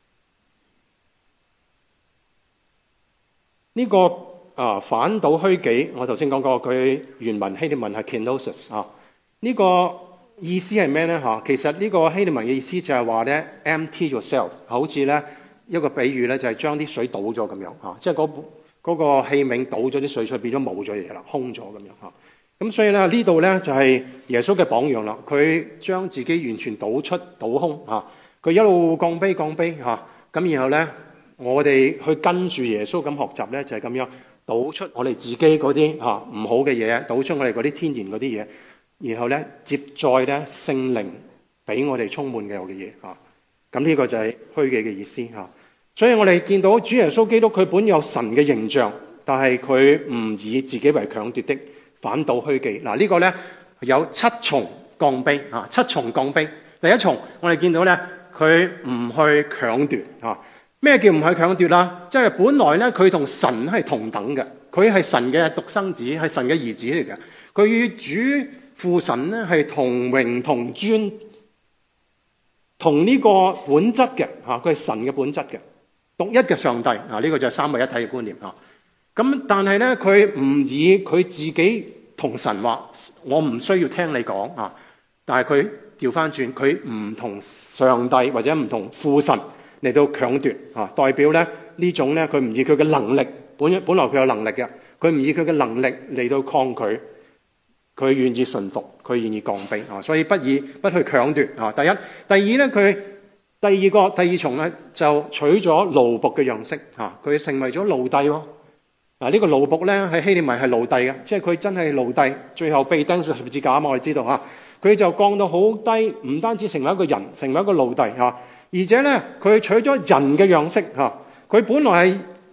呢、這個啊反倒虛己，我頭先講過佢原文希臘文係 kenosis 啊。呢、這個意思係咩咧嚇？其實呢個希臘文嘅意思就係話咧 empty yourself，好似咧一個比喻咧就係將啲水倒咗咁樣嚇，即係嗰嗰個器皿倒咗啲水出去變咗冇咗嘢啦，空咗咁樣嚇。咁所以咧呢度咧就係耶穌嘅榜樣啦。佢將自己完全倒出倒空嚇，佢一路降卑降卑嚇，咁然後咧。我哋去跟住耶穌咁學習咧，就係、是、咁樣倒出我哋自己嗰啲嚇唔好嘅嘢，倒出我哋嗰啲天然嗰啲嘢，然後咧接載咧聖靈俾我哋充滿嘅有嘅嘢嚇。咁呢個就係虛己嘅意思嚇。所以我哋見到主耶穌基督佢本有神嘅形象，但係佢唔以自己為強奪的，反倒虛己。嗱、這個、呢個咧有七重降卑嚇，七重降卑。第一重我哋見到咧，佢唔去強奪嚇。咩叫唔係強奪啦？即係本來咧，佢同神係同等嘅，佢係神嘅獨生子，係神嘅兒子嚟嘅。佢與主父神咧係同榮同尊，同呢個本質嘅嚇，佢係神嘅本質嘅，獨一嘅上帝啊！呢、這個就係三位一體嘅觀念嚇。咁但係咧，佢唔以佢自己同神話，我唔需要聽你講啊。但係佢調翻轉，佢唔同上帝或者唔同父神。嚟到強奪啊，代表咧呢種咧，佢唔以佢嘅能力，本本來佢有能力嘅，佢唔以佢嘅能力嚟到抗拒，佢願意順服，佢願意降卑啊，所以不以不去強奪啊。第一，第二咧，佢第二個第二重咧就取咗奴僕嘅樣式啊，佢成為咗奴隸喎。嗱、這、呢個奴僕咧喺希臘文係奴隸嘅，即係佢真係奴隸，最後被釘上十字架啊嘛，我哋知道啊，佢就降到好低，唔單止成為一個人，成為一個奴隸啊。而且咧，佢取咗人嘅樣式嚇，佢本來係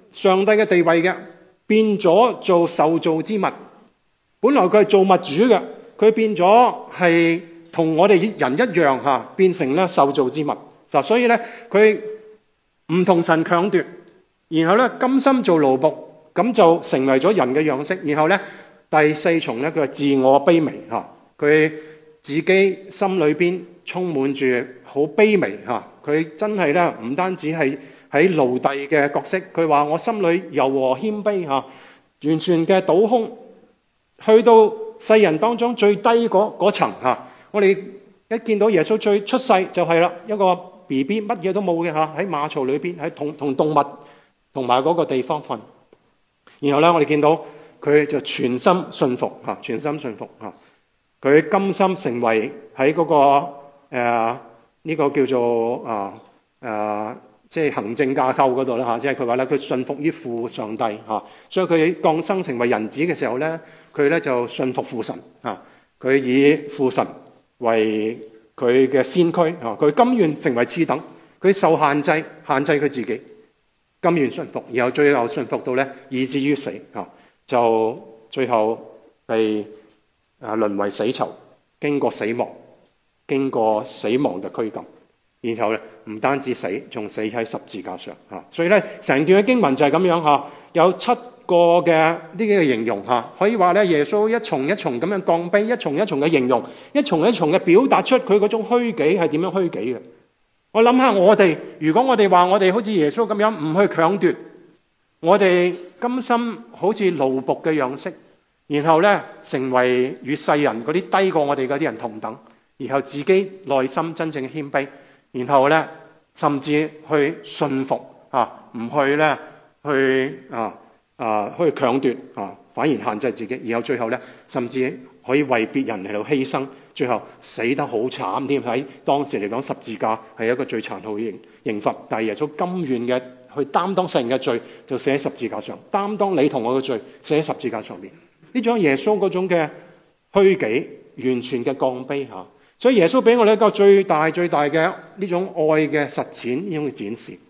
上帝嘅地位嘅，變咗做受造之物。本來佢係造物主嘅，佢變咗係同我哋人一樣嚇，變成咧受造之物。嗱，所以咧佢唔同神搶奪，然後咧甘心做奴僕，咁就成為咗人嘅樣式。然後咧第四重咧，佢係自我卑微嚇，佢自己心裏邊充滿住好卑微嚇，佢真係咧唔單止係喺奴隸嘅角色，佢話我心裏柔和謙卑嚇，完全嘅倒空，去到世人當中最低嗰嗰層嚇。我哋一見到耶穌最出世就係啦，一個 B B 乜嘢都冇嘅嚇，喺馬槽裏邊，喺同同動物同埋嗰個地方瞓。然後咧，我哋見到佢就全心信服嚇，全心信服嚇。佢甘心成為喺嗰、嗰個誒呢、呃呢個叫做啊誒、呃呃，即係行政架構嗰度啦嚇，即係佢話咧，佢信服於父上帝嚇，所以佢降生成為人子嘅時候咧，佢咧就信服父神嚇，佢以父神為佢嘅先驅嚇，佢甘願成為次等，佢受限制，限制佢自己，甘願信服，然後最後信服到咧，以至於死嚇，就最後被啊淪為死囚，經過死亡，經過死亡嘅拘禁，然後咧唔單止死，仲死喺十字架上嚇。所以咧成段嘅經文就係咁樣嚇，有七個嘅呢啲嘅形容嚇，可以話咧耶穌一重一重咁樣降卑，一重一重嘅形容，一重一重嘅表達出佢嗰種虛己係點樣虛己嘅。我諗下我哋，如果我哋話我哋好似耶穌咁樣唔去搶奪，我哋甘心好似奴僕嘅樣式，然後咧成為與世人嗰啲低過我哋嗰啲人同等，然後自己內心真正嘅謙卑，然後咧甚至去信服啊，唔去咧去啊啊去搶奪啊，反而限制自己，然後最後咧甚至可以為別人嚟到犧牲，最後死得好慘添。喺當時嚟講，十字架係一個最殘酷嘅刑刑罰，但係耶穌甘願嘅去擔當世人嘅罪，就寫喺十字架上，擔當你同我嘅罪，寫喺十字架上面。呢種耶穌嗰種嘅虛己，完全嘅降卑嚇。所以耶穌俾我哋一個最大最大嘅呢種愛嘅實踐，呢種嘅展示。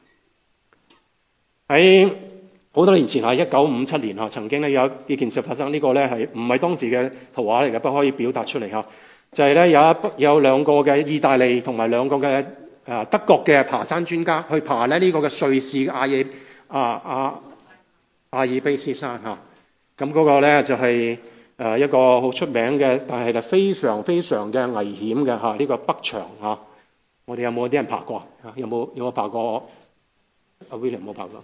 喺好多年前嚇，一九五七年嚇，曾經咧有呢件事發生。呢、這個咧係唔係當時嘅圖畫嚟嘅，不可以表達出嚟嚇。就係、是、咧有一有兩個嘅意大利同埋兩個嘅啊德國嘅爬山專家去爬咧呢個嘅瑞士嘅阿爾啊啊阿爾卑斯山嚇。咁嗰個咧就係、是、誒一個好出名嘅，但係就非常非常嘅危險嘅嚇。呢、這個北牆嚇，我哋有冇啲人爬過啊？有冇有冇爬過？阿 William 冇爬過。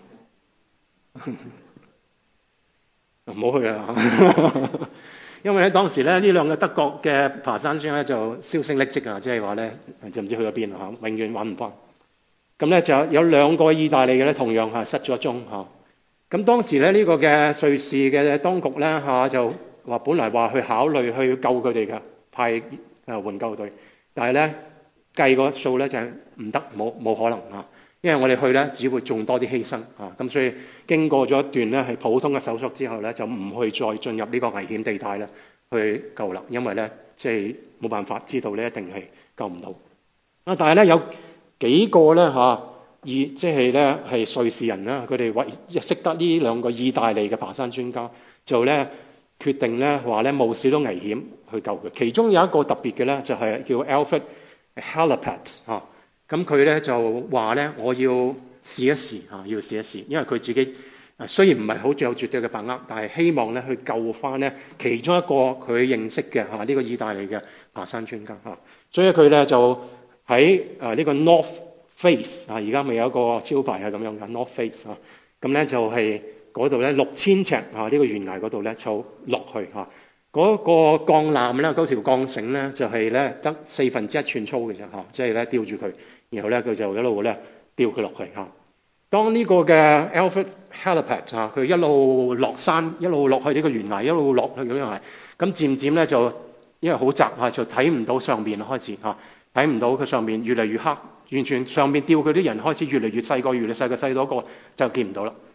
唔好去啊！因為咧當時咧呢兩個德國嘅爬山商咧就銷聲匿跡啊，即係話咧就唔知去咗邊啊，永遠揾唔翻。咁咧就有兩個意大利嘅咧同樣係失咗蹤嚇。咁當時咧呢個嘅瑞士嘅當局咧嚇就話本來話去考慮去救佢哋嘅，派誒援救隊，但係咧計個數咧就係唔得，冇冇可能啊！因為我哋去咧，只會仲多啲犧牲啊！咁所以經過咗一段咧係普通嘅手術之後咧，就唔去再進入呢個危險地帶咧去救啦。因為咧即係冇辦法知道咧一定係救唔到啊！但係咧有幾個咧嚇，以即係咧係瑞士人啦，佢哋為識得呢兩個意大利嘅爬山專家，就咧決定咧話咧冒少少危險去救佢。其中有一個特別嘅咧就係叫 Alfred Halipat 嚇。咁佢咧就話咧，我要試一試嚇，要試一試，因為佢自己啊雖然唔係好有絕對嘅把握，但係希望咧去救翻咧其中一個佢認識嘅嚇呢個意大利嘅爬山專家嚇，所以佢咧就喺啊呢個 North Face 啊，而家咪有一個招牌係咁樣嘅 North Face 啊，咁咧就係嗰度咧六千尺啊呢個懸崖嗰度咧就落去嚇。嗰個鋼纜咧，嗰條鋼繩咧，就係咧得四分之一寸粗嘅啫嚇，即係咧吊住佢，然後咧佢就一路咧吊佢落去嚇。當呢個嘅 Alfred Halipat 嚇，佢一路落山，一路落去呢個懸崖，一路落去嗰啲崖，咁漸漸咧就因為好窄嚇，就睇唔到上邊開始嚇，睇唔到佢上面越嚟越黑，完全上面吊佢啲人開始越嚟越細個，越嚟細個細到一個就見唔到啦。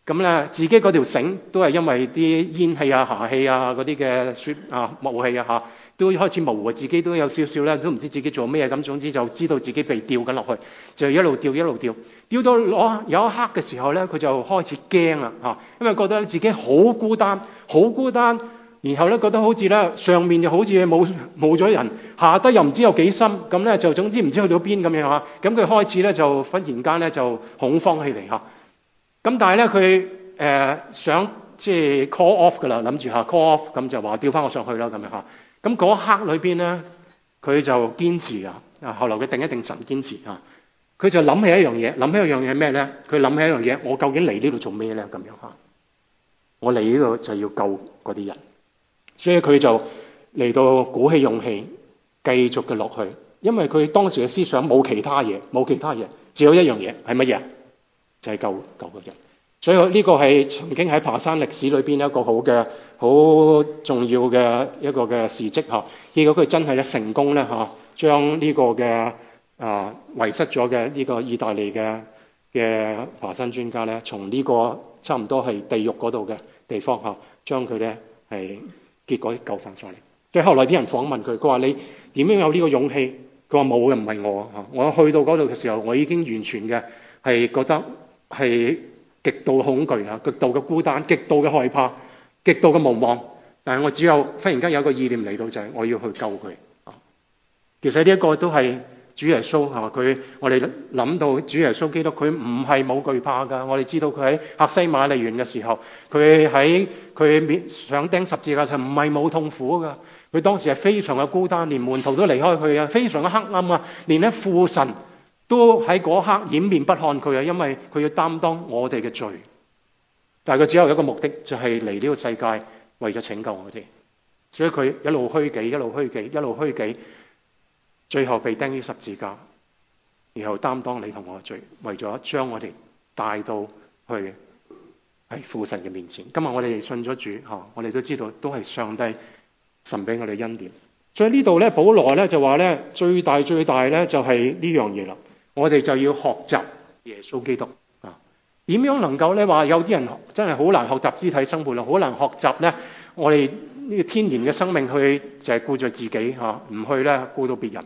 咁咧自己嗰條繩都係因為啲煙氣啊、霞氣啊、嗰啲嘅雪啊、霧氣啊嚇，都開始模糊，自己都有少少咧，都唔知自己做咩咁。總之就知道自己被吊緊落去，就一路吊一路吊，吊到攞有一刻嘅時候咧，佢就開始驚啦嚇，因為覺得自己好孤單，好孤單。然後咧覺得好似咧上面就好似冇冇咗人，下低又唔知有幾深，咁咧就總之唔知去到邊咁樣嚇。咁佢開始咧就忽然間咧就恐慌起嚟嚇。咁但係咧佢誒想即係 call off 噶啦，諗住嚇 call off，咁就話調翻我上去啦咁樣嚇。咁嗰一刻裏邊咧，佢就堅持啊。啊，後來佢定一定神堅持啊。佢就諗起一樣嘢，諗起一樣嘢咩咧？佢諗起一樣嘢，我究竟嚟呢度做咩咧？咁樣嚇，我嚟呢度就要救嗰啲人。所以佢就嚟到鼓起勇氣，繼續嘅落去。因為佢當時嘅思想冇其他嘢，冇其他嘢，只有一樣嘢係乜嘢？就係救救個人。所以呢個係曾經喺爬山歷史裏邊一個好嘅、好重要嘅一個嘅事蹟嚇。結果佢真係咧成功咧嚇，將呢個嘅啊遺失咗嘅呢個意大利嘅嘅爬山專家咧，從呢個差唔多係地獄嗰度嘅地方嚇，將佢咧係。結果救翻上嚟。對後來啲人訪問佢，佢話你點樣有呢個勇氣？佢話冇嘅，唔係我嚇。我去到嗰度嘅時候，我已經完全嘅係覺得係極度恐懼啊，極度嘅孤單，極度嘅害怕，極度嘅無望。但係我只有忽然間有個意念嚟到，就係我要去救佢啊。其實呢一個都係主耶穌嚇，佢我哋諗到主耶穌基督，佢唔係冇懼怕㗎。我哋知道佢喺客西馬尼園嘅時候，佢喺佢面上釘十字架上唔係冇痛苦㗎。佢當時係非常嘅孤單，連門徒都離開佢啊，非常嘅黑暗啊，連咧父神都喺嗰刻掩面不看佢啊，因為佢要擔當我哋嘅罪。但係佢只有一個目的，就係嚟呢個世界為咗拯救我哋。所以佢一路虛己，一路虛己，一路虛己。最後被釘於十字架，然後擔當你同我嘅罪，為咗將我哋帶到去喺父神嘅面前。今日我哋信咗主嚇，我哋都知道都係上帝神俾我哋恩典。所以呢度咧，保羅咧就話咧，最大最大咧就係呢樣嘢啦。我哋就要學習耶穌基督啊。點樣能夠咧話有啲人真係好難學習肢體生活啦，好難學習咧我哋呢個天然嘅生命去就係顧著自己嚇，唔去咧顧到別人。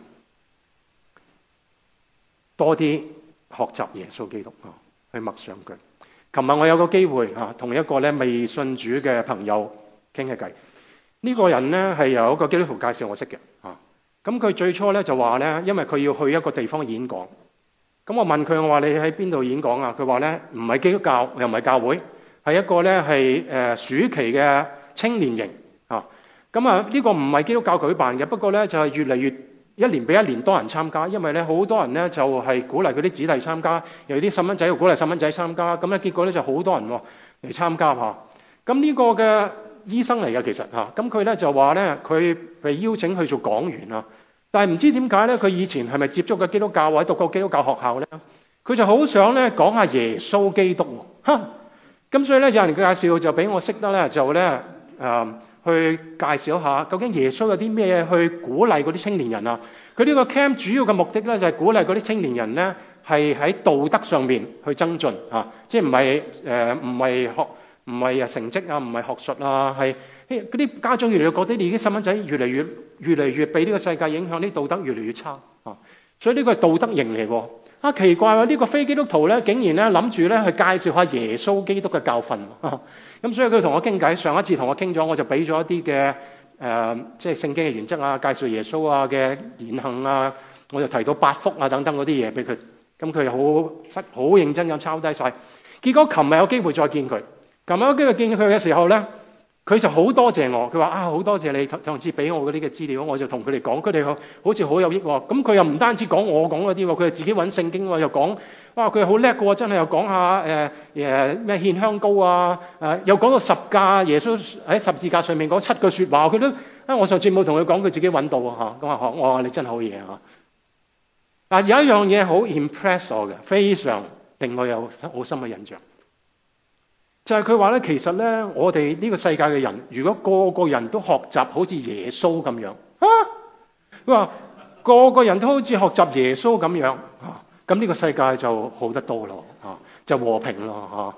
多啲學習耶穌基督啊，去默想佢。琴日我有個機會啊，同一個咧未信主嘅朋友傾下偈。呢個人咧係由一個基督徒介紹我識嘅啊。咁佢最初咧就話咧，因為佢要去一個地方演講。咁我問佢，我話你喺邊度演講啊？佢話咧唔係基督教，又唔係教會，係一個咧係誒暑期嘅青年營啊。咁啊呢個唔係基督教舉辦嘅，不過咧就係越嚟越。一年比一年多人參加，因為咧好多人咧就係、是、鼓勵佢啲子弟參加，有啲細蚊仔又鼓勵細蚊仔參加，咁咧結果咧就好多人嚟參加嚇。咁呢個嘅醫生嚟嘅其實嚇，咁佢咧就話咧佢被邀請去做講員啊，但係唔知點解咧佢以前係咪接觸過基督教或者讀過基督教學校咧？佢就好想咧講下耶穌基督喎，咁所以咧有人介紹就俾我識得咧就咧誒。呃去介紹一下究竟耶穌有啲咩去鼓勵嗰啲青年人啊？佢呢個 camp 主要嘅目的咧就係鼓勵嗰啲青年人咧係喺道德上面去增進啊，即係唔係誒唔係學唔係成績啊，唔係學術啊，係嗰啲家長越嚟越覺得你啲細蚊仔越嚟越越嚟越被呢個世界影響，啲道德越嚟越差啊，所以呢個係道德型嚟喎。啊奇怪喎！呢、這個非基督徒咧，竟然咧諗住咧去介紹下耶穌基督嘅教訓。咁、啊、所以佢同我傾偈，上一次同我傾咗，我就俾咗一啲嘅誒，即係聖經嘅原則啊，介紹耶穌啊嘅言行啊，我就提到八福啊等等嗰啲嘢俾佢。咁佢好好認真咁抄低晒。結果琴日有機會再見佢，琴日有機會見佢嘅時候咧，佢就好多謝我。佢話啊，好多謝你上次俾我嗰啲嘅資料，我就同佢哋講，佢哋好似好有益喎。咁佢又唔單止講我講嗰啲喎，佢係自己揾聖經喎，又講哇，佢好叻嘅喎，真係又講下誒誒咩獻香膏啊，誒、呃、又講到十架耶穌喺十字架上面嗰七句説話，佢都啊，我上次冇同佢講，佢自己揾到啊嚇。咁啊，我話你真係好嘢啊！嗱，有一樣嘢好 impress 我嘅，非常令我有好深嘅印象。就係佢話咧，其實咧，我哋呢個世界嘅人，如果個個人都學習好似耶穌咁樣，啊，佢話個個人都好似學習耶穌咁樣，啊，咁呢個世界就好得多咯，啊，就和平咯，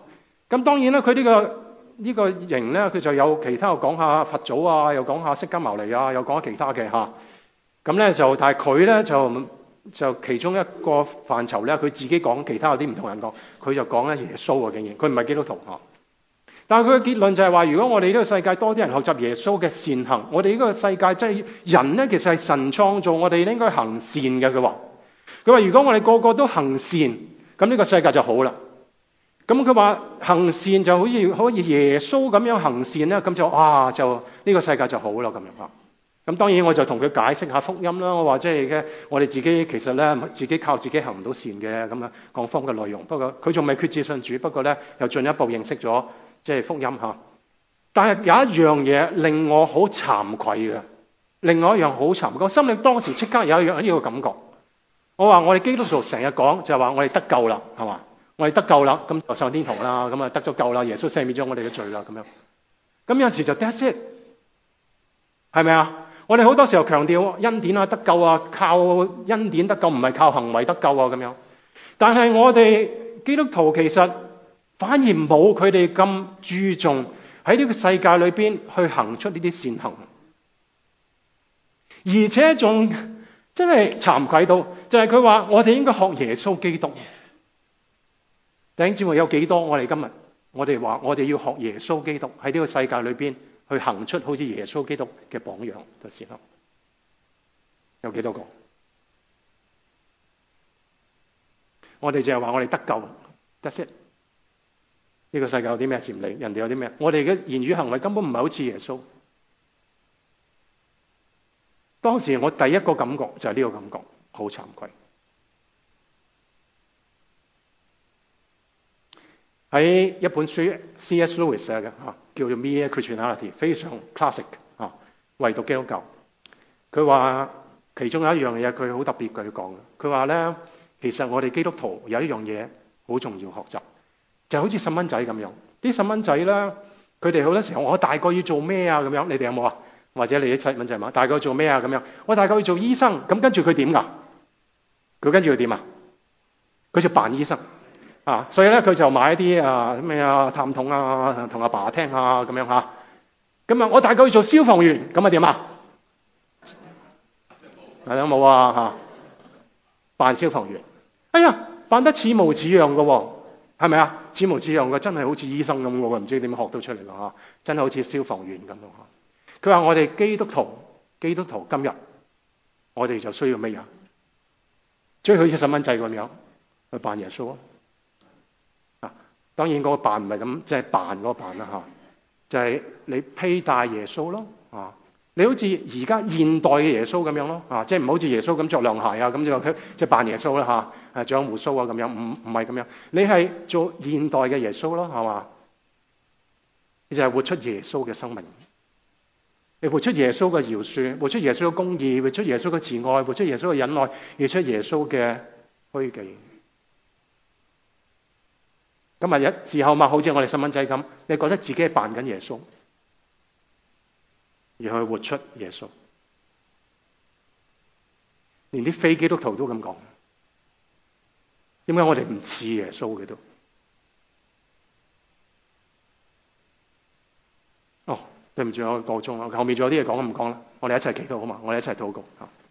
咁當然啦，佢呢個呢個營咧，佢就有其他又講下佛祖啊，又講下釋迦牟尼啊，又講下其他嘅嚇。咁咧就，但係佢咧就就其中一個範疇咧，佢自己講，其他有啲唔同人講，佢就講咧耶穌啊，竟然佢唔係基督徒嚇。但係佢嘅結論就係話，如果我哋呢個世界多啲人學習耶穌嘅善行，我哋呢個世界即係人咧，其實係神創造，我哋應該行善嘅。佢話，佢話如果我哋個個都行善，咁呢個世界就好啦。咁佢話行善就好似好似耶穌咁樣行善咧，咁就啊就呢個世界就好啦咁樣嚇。咁當然我就同佢解釋下福音啦。我話即係嘅，我哋自己其實咧自己靠自己行唔到善嘅咁啊，講福音嘅內容。不過佢仲未決志信主，不過咧又進一步認識咗即係福音嚇。但係有一樣嘢令我好慚愧嘅，另外一樣好慚愧，我心裏當時即刻有一樣呢個感覺。我話我哋基督徒成日講就係話我哋得救啦，係嘛？我哋得救啦，咁就上天堂啦，咁啊得咗救啦，耶穌赦免咗我哋嘅罪啦，咁樣。咁有陣時就 that's it，係咪啊？我哋好多時候強調恩典啊，得救啊，靠恩典得救，唔係靠行為得救啊，咁樣。但係我哋基督徒其實反而冇佢哋咁注重喺呢個世界裏邊去行出呢啲善行，而且仲真係慚愧到，就係佢話我哋應該學耶穌基督。弟兄姊妹，有幾多我哋今日我哋話我哋要學耶穌基督喺呢個世界裏邊去行出好似耶穌基督嘅榜樣嘅時候，有幾多個？我哋淨係話我哋得救，得啫。呢個世界有啲咩事唔理，人哋有啲咩？我哋嘅言語行為根本唔係好似耶穌。當時我第一個感覺就係呢個感覺，好慚愧。喺一本書 C S Lewis 嘅嚇，叫做 Mere Christianity， 非常 classic 嚇，唯獨基督教。佢話其中有一樣嘢佢好特別佢講嘅，佢話咧其實我哋基督徒有一樣嘢好重要學習，就好似細蚊仔咁樣。啲細蚊仔咧，佢哋好多時候我大個要做咩啊咁樣？你哋有冇啊？或者你啲細蚊仔嘛？大個要做咩啊咁樣？我大個要做醫生，咁跟住佢點㗎？佢跟住佢點啊？佢就扮醫生。啊，所以咧佢就買一啲啊咩啊探筒啊，同阿爸聽下咁樣嚇。咁啊，我大概要做消防員，咁啊點啊？大家有冇啊嚇？扮消防員，哎呀，扮得似模似樣嘅喎，係咪啊？似模似樣嘅，真係好似醫生咁嘅喎，唔知點學到出嚟㗎嚇，真係好似消防員咁樣嚇。佢話我哋基督徒，基督徒今日我哋就需要咩嘢？即係好似細蚊仔咁樣去扮耶穌啊！當然嗰個扮唔係咁，即係扮嗰個扮啦嚇，就係你披戴耶穌咯啊！你好似而家現代嘅耶穌咁樣咯啊，即係唔好似耶穌咁着涼鞋啊，咁就佢即係扮耶穌啦嚇，誒長鬍鬚啊咁樣，唔唔係咁樣，你係做現代嘅耶穌咯，係嘛？你就係活出耶穌嘅生命，你活出耶穌嘅饒恕，活出耶穌嘅公義，活出耶穌嘅慈愛，活出耶穌嘅忍耐，活出耶穌嘅虛己。今日一時候嘛，好似我哋細蚊仔咁，你覺得自己係扮緊耶穌，而去活出耶穌，連啲非基督徒都咁講。點解我哋唔似耶穌嘅都？哦，對唔住，我過鐘啦，後面仲有啲嘢講，唔講啦？我哋一齊祈禱好嘛？我哋一齊禱告啊！